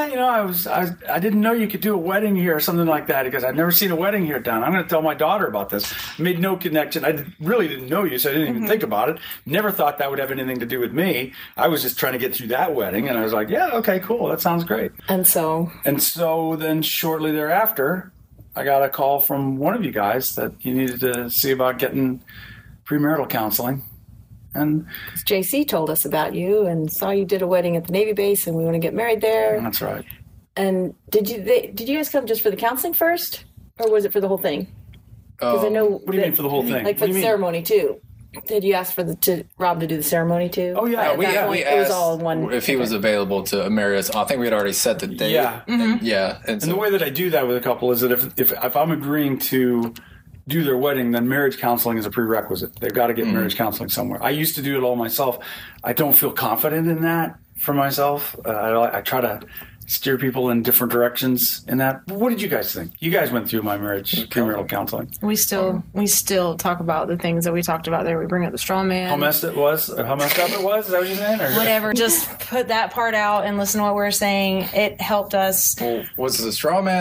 I didn't know you could do a wedding here or something like that, because I'd never seen a wedding here down. I'm going to tell my daughter about this. Made no connection. I really didn't know you, so I didn't even think about it. Never thought that would have anything to do with me. I was just trying to get through that wedding, and I was like, yeah, okay, cool. That sounds great. And so then shortly thereafter, I got a call from one of you guys that you needed to see about getting premarital counseling. And JC told us about you and saw you did a wedding at the Navy base, and we want to get married there. That's right. And did you guys come just for the counseling first, or was it for the whole thing? Because I know. What do you mean for the whole thing? Like for the ceremony too. Did you ask for Rob to do the ceremony too? Oh yeah, we it was asked all in one. if he was available to marry us. I think we had already set the date. Yeah. And And the way that I do that with a couple is that if I'm agreeing to do their wedding, then marriage counseling is a prerequisite. They've got to get marriage counseling somewhere. I used to do it all myself. I don't feel confident in that for myself. I try to steer people in different directions in that. What did you guys think? You guys went through my marriage premarital counseling. We still talk about the things that we talked about there. We bring up the straw man. How messed up it was? Is that what you're saying? Or? Whatever. Just put that part out and listen to what we're saying. It helped us. Well, was the straw man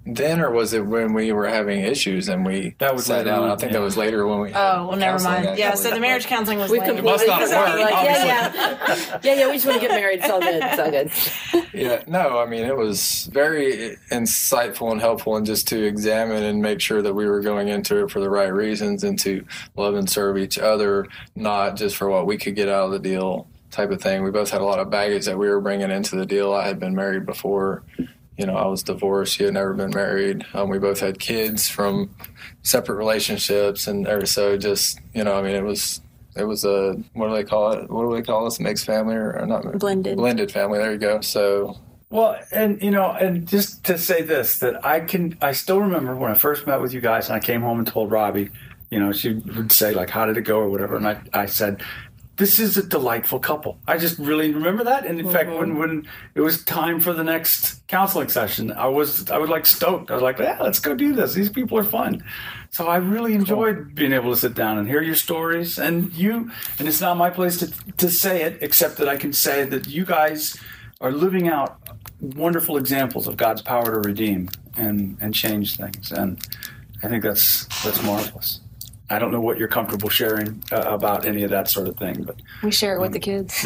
then, or was it when we were having issues and we That was sat later down? on, I think yeah. that was later when we. Oh, well, never counseling, mind. Yeah, actually. so the marriage counseling was We later. completely not have worked, like, yeah. We just want to get married. It's all good. It's all good. Yeah, no, I mean, it was very insightful and helpful, and just to examine and make sure that we were going into it for the right reasons and to love and serve each other, not just for what we could get out of the deal type of thing. We both had a lot of baggage that we were bringing into the deal. I had been married before. You know, I was divorced. She had never been married. We both had kids from separate relationships, and so just, you know, I mean, it was a, what do they call it? What do they call this? Mixed family or not? Blended family. There you go. So. Well, and you know, and just to say this, that I still remember when I first met with you guys, and I came home and told Robbie, you know, she would say like, "How did it go?" or whatever, and I said, "This is a delightful couple." I just really remember that, and in fact, when it was time for the next counseling session, I was like stoked. I was like, "Yeah, let's go do this. These people are fun." So I really enjoyed being able to sit down and hear your stories, and it's not my place to say it, except that I can say that you guys are living out wonderful examples of God's power to redeem and change things, and I think that's marvelous. I don't know what you're comfortable sharing about any of that sort of thing, but We share it with the kids.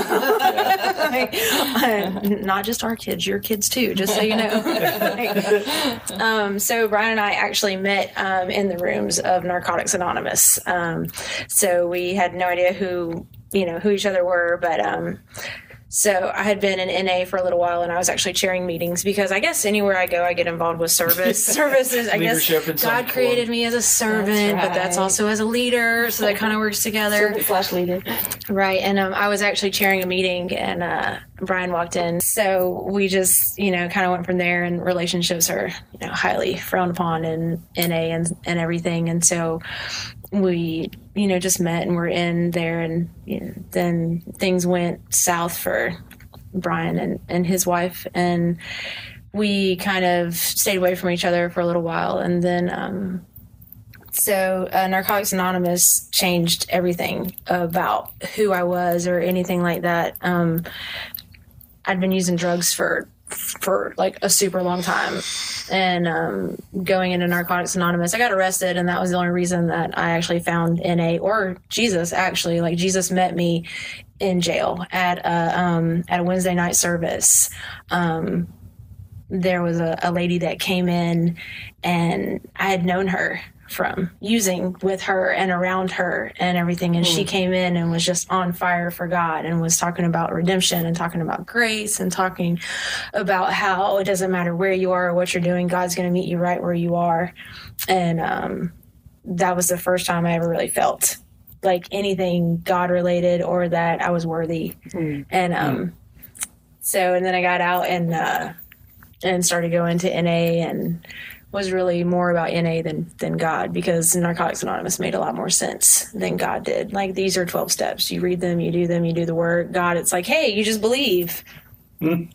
Not just our kids, your kids too, just so you know. So Brian and I actually met in the rooms of Narcotics Anonymous. So we had no idea who each other were, but so I had been in NA for a little while, and I was actually chairing meetings because I guess anywhere I go, I get involved with services. I guess Leadership in some God created me as a servant, but that's also as a leader, so that kind of works together. Servant/leader. Right, and I was actually chairing a meeting, and Brian walked in. So we just, kind of went from there, and relationships are, highly frowned upon in NA and everything. And so we, just met and we're in there, and then things went south for Brian and his wife, and we kind of stayed away from each other for a little while. And then so Narcotics Anonymous changed everything about who I was or anything like that. I'd been using drugs for like a super long time, and going into Narcotics Anonymous, I got arrested, and that was the only reason that I actually found NA or Jesus. Actually, like, Jesus met me in jail at a Wednesday night service. There was a lady that came in, and I had known her from using with her and around her and everything, and she came in and was just on fire for God and was talking about redemption and talking about grace and talking about how it doesn't matter where you are or what you're doing, God's going to meet you right where you are. And that was the first time I ever really felt like anything God related or that I was worthy. And so, and then I got out and started going to NA, and was really more about NA than God, because Narcotics Anonymous made a lot more sense than God did. Like, these are 12 steps. You read them, you do the work. God, it's like, hey, you just believe. What?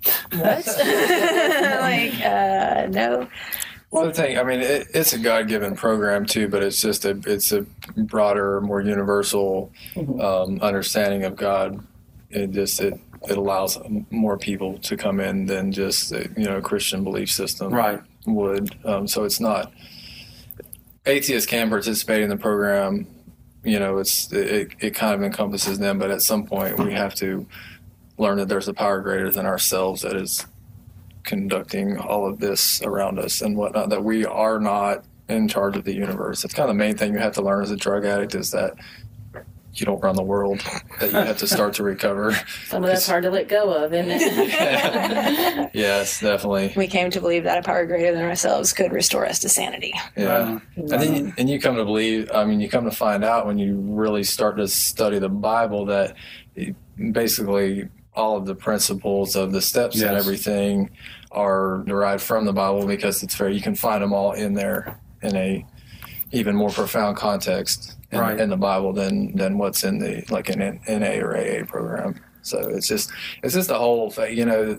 No. Well, the thing, I mean, it's a God-given program too, but it's just it's a broader, more universal understanding of God. It allows more people to come in than just a Christian belief system. Right. Would. So it's not, atheists can participate in the program, it kind of encompasses them, but at some point we have to learn that there's a power greater than ourselves that is conducting all of this around us and whatnot, that we are not in charge of the universe. It's kind of the main thing you have to learn as a drug addict, is that you don't run the world, that you have to start to recover. Some of that's hard to let go of, isn't it? Yes, definitely. We came to believe that a power greater than ourselves could restore us to sanity. Yeah. And then you come to believe, you come to find out when you really start to study the Bible that basically all of the principles of the steps and everything are derived from the Bible, because you can find them all in there in a even more profound context in the Bible than what's in the an NA or AA program. So it's just the whole thing.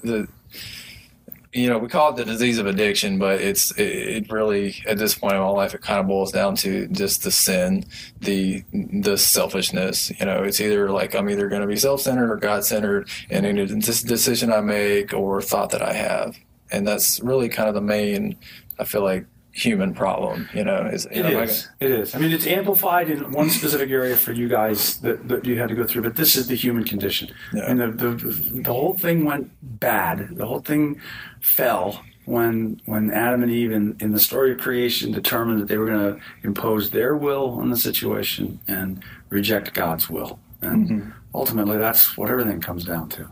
We call it the disease of addiction, but it really, at this point in my life, it kind of boils down to just the sin, the selfishness. It's either like I'm either going to be self-centered or God-centered in any decision I make or thought that I have. And that's really kind of the main I feel like, human problem, you know. It is. I mean, it's amplified in one specific area for you guys that you had to go through, but this is the human condition. Yeah. And the whole thing went bad. The whole thing fell when Adam and Eve in the story of creation determined that they were going to impose their will on the situation and reject God's will. And ultimately, that's what everything comes down to.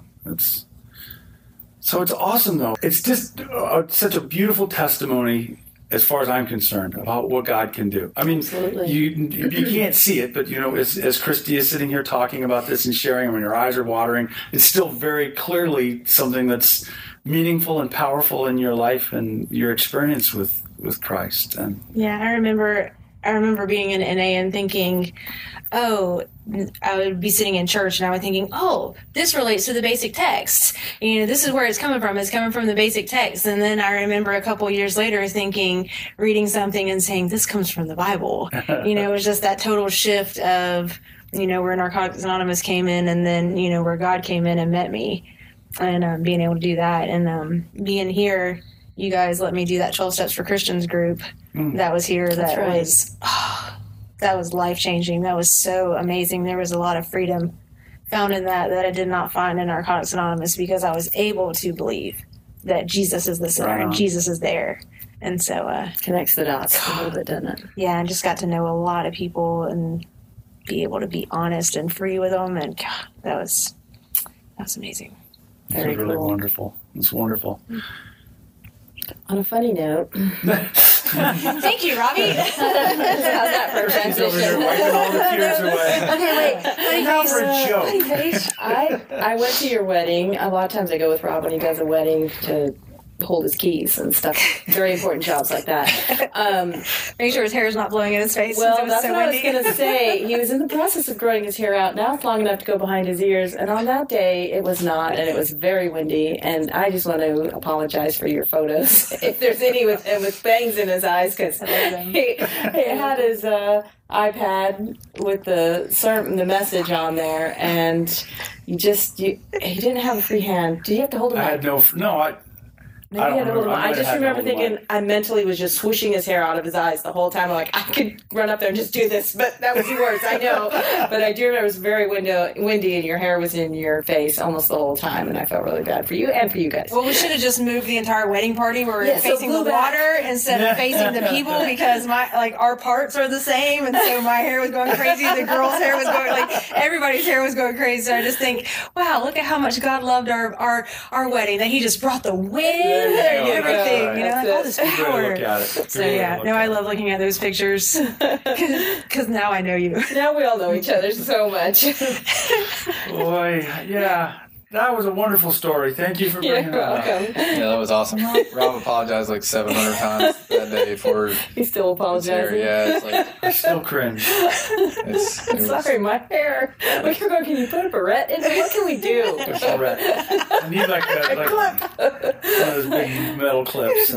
So it's awesome, though. It's just such a beautiful testimony, as far as I'm concerned, about what God can do. I mean, Absolutely. you can't see it, but, you know, as Christy is sitting here talking about this and sharing, when your eyes are watering, it's still very clearly something that's meaningful and powerful in your life and your experience with Christ. And Yeah, I remember being in NA and thinking, oh, I would be sitting in church and I would thinking, oh, this relates to the basic text. You know, this is where it's coming from. It's coming from the basic text. And then I remember a couple years later thinking, reading something and saying, this comes from the Bible. You know, it was just that total shift of, you know, where Narcotics Anonymous came in and then, you know, where God came in and met me, and being able to do that. And being here, you guys let me do that 12 Steps for Christians group that was here. That's right. That was life-changing. That was so amazing. There was a lot of freedom found in that I did not find in Narcotics Anonymous, because I was able to believe that Jesus is the center and Jesus is there. And so Connects the dots a little bit, doesn't it? yeah, I just got to know a lot of people and be able to be honest and free with them. And God, that was amazing. Very it's really cool. wonderful. It's wonderful. On a funny note, Thank you, Robbie. how's that for a He's over here transition? wiping all the tears away. Okay, wait. Now for a joke. I went to your wedding. A lot of times I go with Rob when he does a wedding to hold his keys and stuff. Very important jobs like that. Make sure his hair is not blowing in his face. Well, since it was that's so what I was windy. going to say. He was in the process of growing his hair out. Now it's long enough to go behind his ears. And on that day, it was not, and it was very windy. And I just want to apologize for your photos, if there's any with him with bangs in his eyes, because he had his iPad with the message on there, and he didn't have a free hand. Did you have to hold him? I had Maybe I he had a don't little. remember. I I just had to remember hold him thinking I mentally was just swooshing his hair out of his eyes the whole time. I'm like, I could run up there and just do this, but that was yours. I know, but I do remember it was very windy, and your hair was in your face almost the whole time, and I felt really bad for you and for you guys. Well, we should have just moved the entire wedding party where we're Yeah, so facing the glue back. water instead of facing the people, because our parts are the same, and so my hair was going crazy. The girl's hair was going everybody's hair was going crazy. So I just think, wow, look at how much God loved our wedding, that He just brought the wind and everything. You know, all this Good way to power. look at it. So yeah, no, I love looking at those pictures because now I know you. Now we all know each other so much. Boy, yeah. That was a wonderful story. Thank you for You're bringing that up. welcome. Yeah, that was awesome. Rob apologized like 700 times that day for He's still his hair. apologizing. Yeah, it's like I still cringe. it was, Sorry, my hair. We were going, can you put a barrette in it? What can we do? All right. I need one of those big metal clips.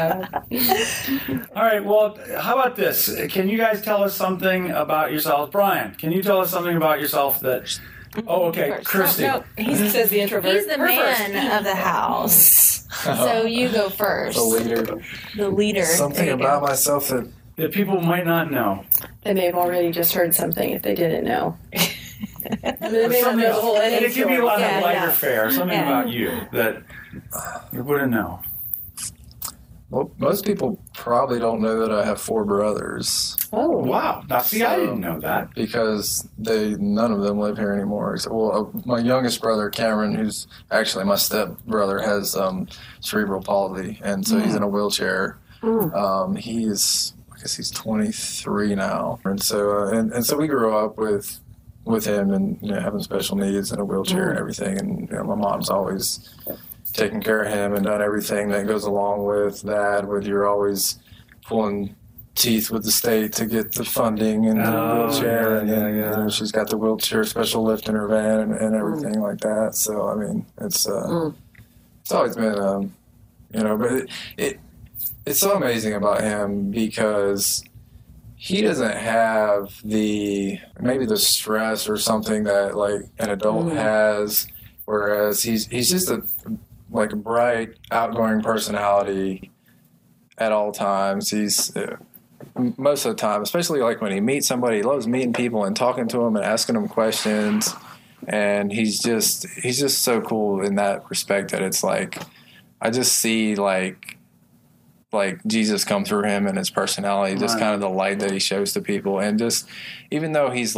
All right, well, how about this? Can you guys tell us something about yourselves? Brian, can you tell us something about yourself that... Oh, okay, Christy. No, He says the introvert. he's the Her first. man of the house. So you go first. the leader. The leader. Something There you about go. myself that That people might not know. They may have already just heard something if they didn't know. They may not Something know the whole else. ending It could be a story. lot Yeah, of lighter yeah. fare. Something Yeah. about you that you wouldn't know. well, most people probably don't know that I have 4 brothers Oh, Wow. Now, see, I didn't know that. because none of them live here anymore. Except, my youngest brother Cameron, who's actually my step brother, has cerebral palsy, and so he's in a wheelchair. He's I guess he's 23 now, and so and so we grew up with him and having special needs and a wheelchair and everything, and my mom's always taken care of him and done everything that goes along with that. With you're always pulling teeth with the state to get the funding and the wheelchair, yeah, and then she's got the wheelchair special lift in her van and everything like that. So I mean, it's always been but it's so amazing about him because he doesn't have maybe the stress or something that like an adult has, whereas he's just a bright, outgoing personality. at all times. He's most of the time, especially like when he meets somebody, he loves meeting people and talking to them and asking them questions. And he's just so cool in that respect that it's like I just see like Jesus come through him and his personality, just kind of the light that he shows to people. And just even though he's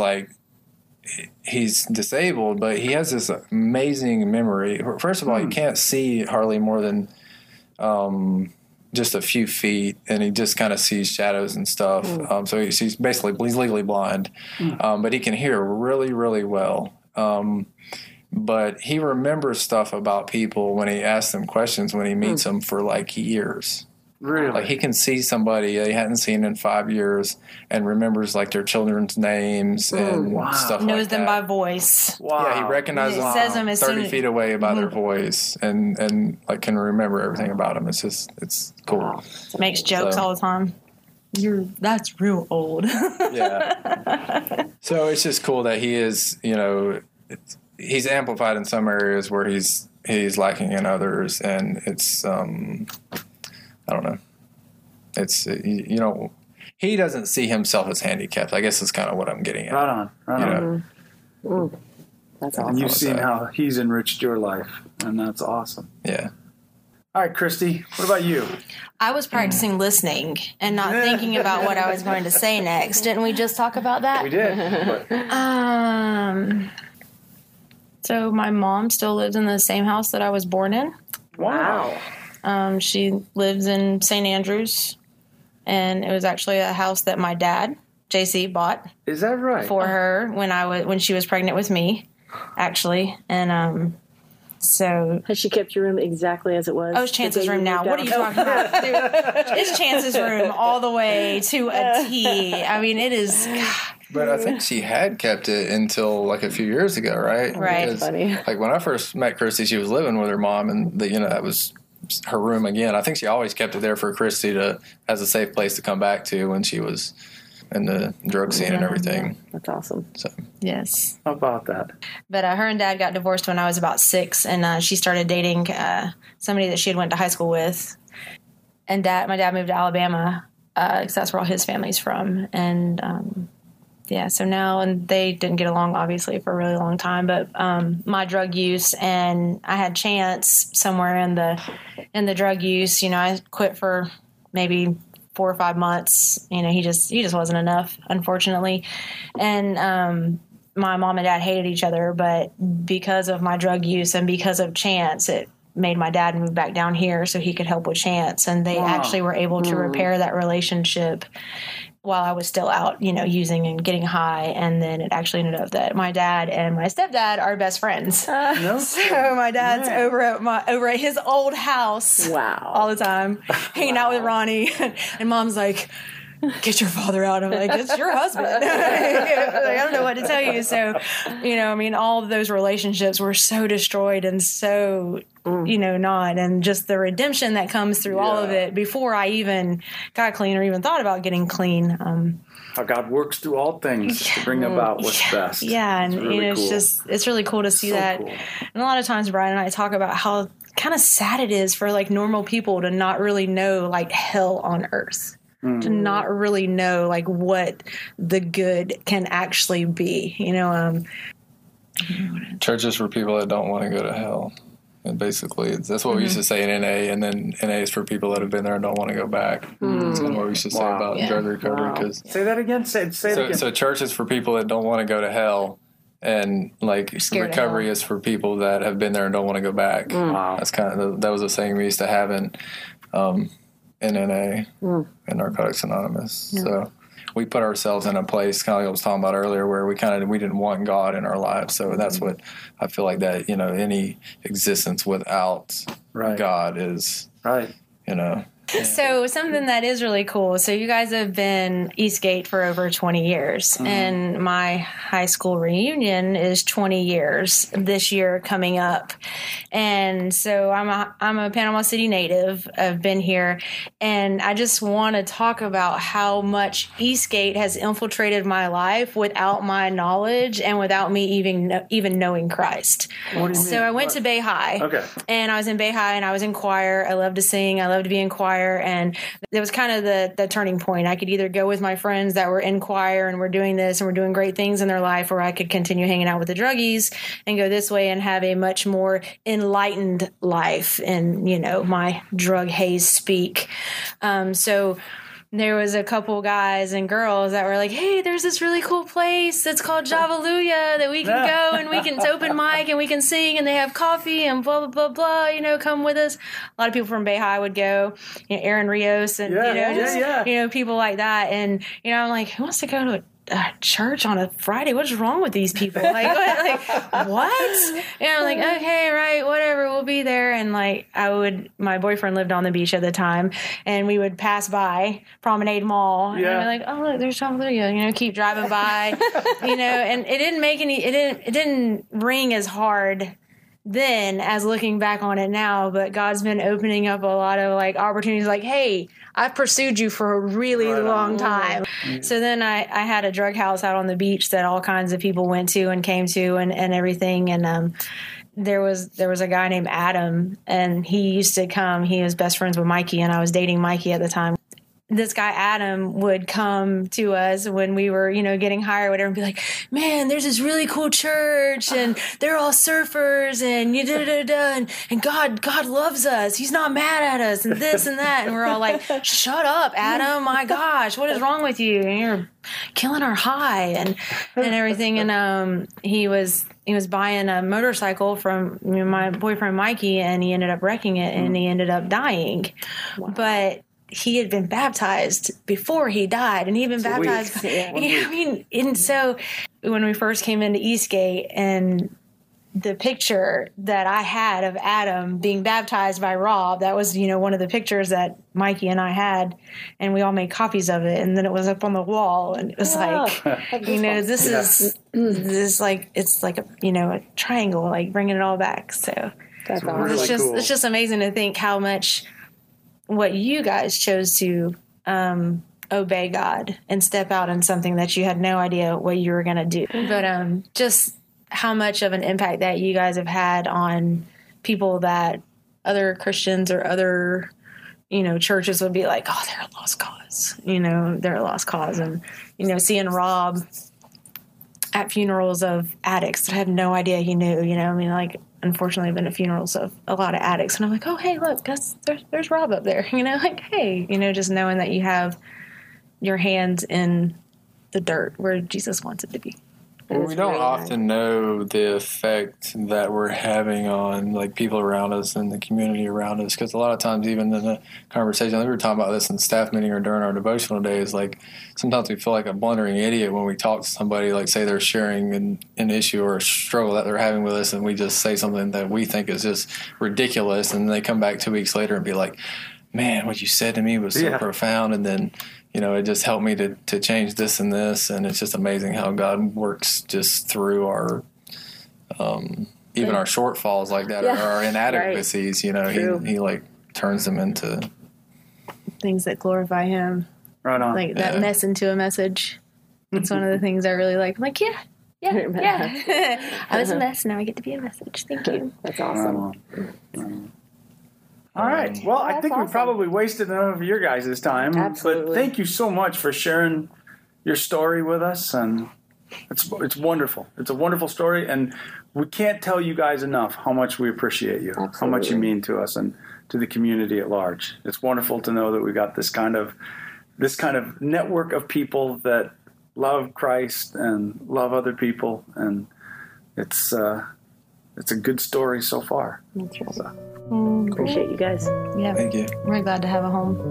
disabled, but he has this amazing memory. First of all, you can't see hardly more than just a few feet, and he just kind of sees shadows and stuff. So he's legally blind, but he can hear really, really well. But he remembers stuff about people when he asks them questions when he meets them for like years. Really? Like he can see somebody he hadn't seen in 5 years and remembers like their children's names and stuff Knows like them that. by voice. Wow. Yeah, he recognizes It says them them as 30 soon- feet away by their voice and like can remember everything about them. It's cool. Makes jokes So- all the time. That's real old. Yeah. So it's just cool that he is, he's amplified in some areas where he's lacking in others, and it's I don't know. It's he doesn't see himself as handicapped. I guess is kind of what I'm getting at. Right on. That's awesome. And you've seen how he's enriched your life, and that's awesome. Yeah. All right, Christy, what about you? I was practicing listening and not thinking about what I was going to say next. Didn't we just talk about that? We did. So my mom still lives in the same house that I was born in. Wow. She lives in St. Andrews, and it was actually a house that my dad, JC, bought Is that right? for her when she was pregnant with me, actually. And so Has she kept your room exactly as it was? it's Chance's room now. What are you talking about? Dude, it's Chance's room all the way to a T. I mean, it is. But I think she had kept it until like a few years ago, right? Right. Because, Funny. like when I first met Christy, she was living with her mom, and that was her room again. I think she always kept it there for Christy as a safe place to come back to when she was in the drug scene and everything. That's awesome. So Yes. How about that? But her and Dad got divorced when I was about 6, and she started dating somebody that she had went to high school with. And my dad moved to Alabama because that's where all his family's from. And so now, and they didn't get along obviously for a really long time. But my drug use, and I had Chance somewhere in the drug use. I quit for maybe 4 or 5 months. He just wasn't enough, unfortunately. And my mom and dad hated each other, but because of my drug use and because of Chance, it made my dad move back down here so he could help with Chance. And they actually were able to repair that relationship while I was still out, using and getting high. And then it actually ended up that my dad and my stepdad are best friends. So my dad's over at his old house all the time, hanging out with Ronnie. And mom's like, get your father out. I'm like, it's your husband. I don't know what to tell you. So, all of those relationships were so destroyed and so, not. And just the redemption that comes through all of it before I even got clean or even thought about getting clean. How God works through all things to bring about what's best. Yeah. And, it's really cool. it's really cool to see that. Cool. And a lot of times Brian and I talk about how kind of sad it is for like normal people to not really know like hell on earth. To not really know like what the good can actually be, church is for people that don't want to go to hell. And basically, that's what we used to say in NA, and then NA is for people that have been there and don't want to go back. That's kind of what we used to say about drug recovery. Cause, Say that again. Say it again. So church is for people that don't want to go to hell, and like scared of recovery hell. is for people that have been there and don't want to go back. Wow. That's kind of that was a saying we used to have in NA, in Narcotics Anonymous. So we put ourselves in a place, kind of like I was talking about earlier, where we didn't want God in our lives. So that's what I feel like that, any existence without God is, Right. So something that is really cool. So you guys have been Eastgate for over 20 years, and my high school reunion is 20 years this year coming up. And so I'm a Panama City native. I've been here, and I just want to talk about how much Eastgate has infiltrated my life without my knowledge and without me even knowing Christ. What do you mean? So I went to Bay High. Okay. And I was in Bay High, and I was in choir. I love to sing. I love to be in choir. choir, and it was kind of the turning point. I could either go with my friends that were in choir and were doing this and were doing great things in their life, or I could continue hanging out with the druggies and go this way and have a much more enlightened life and, my drug haze speak. So there was a couple guys and girls that were like, hey, there's this really cool place that's called Javaluya that we can go and it's open mic and we can sing and they have coffee and blah, blah, blah, blah, come with us. A lot of people from Behi would go, Aaron Rios and, people like that. And, I'm like, who wants to go to a church on a Friday? What's wrong with these people? What? And I'm like, okay, right, whatever, we'll be there. And my boyfriend lived on the beach at the time, and we would pass by Promenade Mall, and we're like, oh, look, there's Javaluya, keep driving by, and it didn't ring as hard then as looking back on it now, but God's been opening up a lot of opportunities, hey, I've pursued you for a really long time. So then I had a drug house out on the beach that all kinds of people went to and came to and everything. And there was a guy named Adam, and he used to come. He was best friends with Mikey, and I was dating Mikey at the time. This guy, Adam, would come to us when we were, getting high or whatever, and be like, man, there's this really cool church and they're all surfers and and God loves us. He's not mad at us and this and that. And we're all like, shut up, Adam. My gosh, what is wrong with you? And you're killing our high and everything. And he was buying a motorcycle from my boyfriend, Mikey, and he ended up wrecking it and he ended up dying. Wow. But he had been baptized before he died, and he'd been baptized. And so when we first came into Eastgate, and the picture that I had of Adam being baptized by Rob, that was, one of the pictures that Mikey and I had, and we all made copies of it, and then it was up on the wall, and it was it's like a triangle, bringing it all back. So that's awesome. It's just amazing to think how much what you guys chose to obey God and step out in something that you had no idea what you were going to do. But just how much of an impact that you guys have had on people that other Christians or other, churches would be like, oh, they're a lost cause. They're a lost cause. And, seeing Rob at funerals of addicts that I had no idea he knew, unfortunately, I've been at funerals of a lot of addicts, and I'm like, oh, hey, look, there's Rob up there, hey, just knowing that you have your hands in the dirt where Jesus wants it to be. Well, we don't often know the effect that we're having on people around us and the community around us, because a lot of times, even in the conversation, we were talking about this in staff meeting or during our devotional days, sometimes we feel like a blundering idiot when we talk to somebody, say they're sharing an issue or a struggle that they're having with us, and we just say something that we think is just ridiculous, and they come back 2 weeks later and be like, man, what you said to me was so profound, and then it just helped me to change this and this, and it's just amazing how God works just through our even our shortfalls like that, or our inadequacies. Right. He turns them into things that glorify Him. Right on. That mess into a message. That's one of the things I really like. I'm like, yeah. I was a mess, now I get to be a message. Thank you. That's awesome. All right. Well, I think we probably wasted enough of your guys' time. Absolutely. But thank you so much for sharing your story with us. And it's wonderful. It's a wonderful story. And we can't tell you guys enough how much we appreciate you, how much you mean to us and to the community at large. It's wonderful to know that we got this kind of network of people that love Christ and love other people. And it's a good story so far. That's right. So. Appreciate you guys. Yeah. Thank you. We're glad to have a home.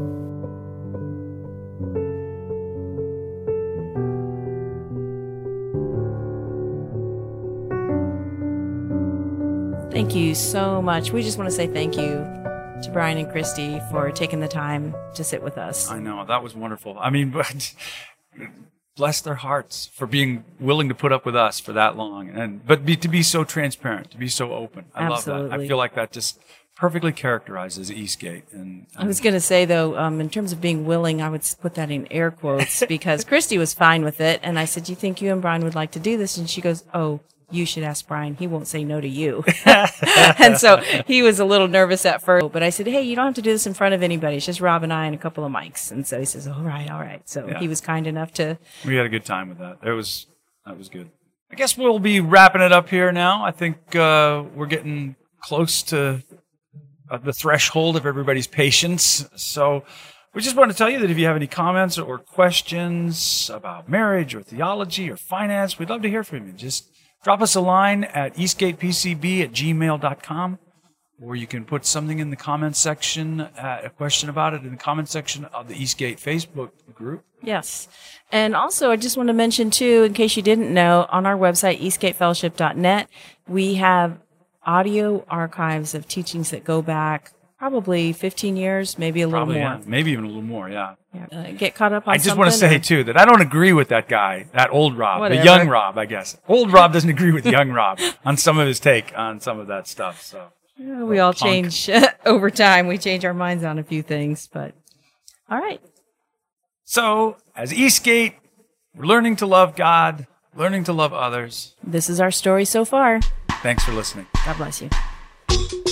Thank you so much. We just want to say thank you to Brian and Christy for taking the time to sit with us. I know, that was wonderful. I mean, bless their hearts for being willing to put up with us for that long, to be so transparent, to be so open. I love that. I feel like that just perfectly characterizes Eastgate. And I was going to say, though, in terms of being willing, I would put that in air quotes because Christy was fine with it. And I said, do you think you and Brian would like to do this? And she goes, oh, you should ask Brian. He won't say no to you. And so he was a little nervous at first, but I said, hey, you don't have to do this in front of anybody. It's just Rob and I and a couple of mics. And so he says, all right. So he was kind enough to. We had a good time with that. That was good. I guess we'll be wrapping it up here now. I think we're getting close to the threshold of everybody's patience. So we just want to tell you that if you have any comments or questions about marriage or theology or finance, we'd love to hear from you. Just drop us a line at eastgatepcb@gmail.com, or you can put something in the comments section, a question about it in the comment section of the Eastgate Facebook group. Yes. And also, I just want to mention, too, in case you didn't know, on our website, eastgatefellowship.net, we have audio archives of teachings that go back probably 15 years, maybe a little more. Yeah. Maybe even a little more, yeah. Get caught up on I just want to say, too, that I don't agree with that guy, that old Rob, Whatever. the young Rob, I guess. Old Rob doesn't agree with young Rob on some of his take on some of that stuff. So we all change over time. We change our minds on a few things, but all right. So, as Eastgate, we're learning to love God, learning to love others. This is our story so far. Thanks for listening. God bless you.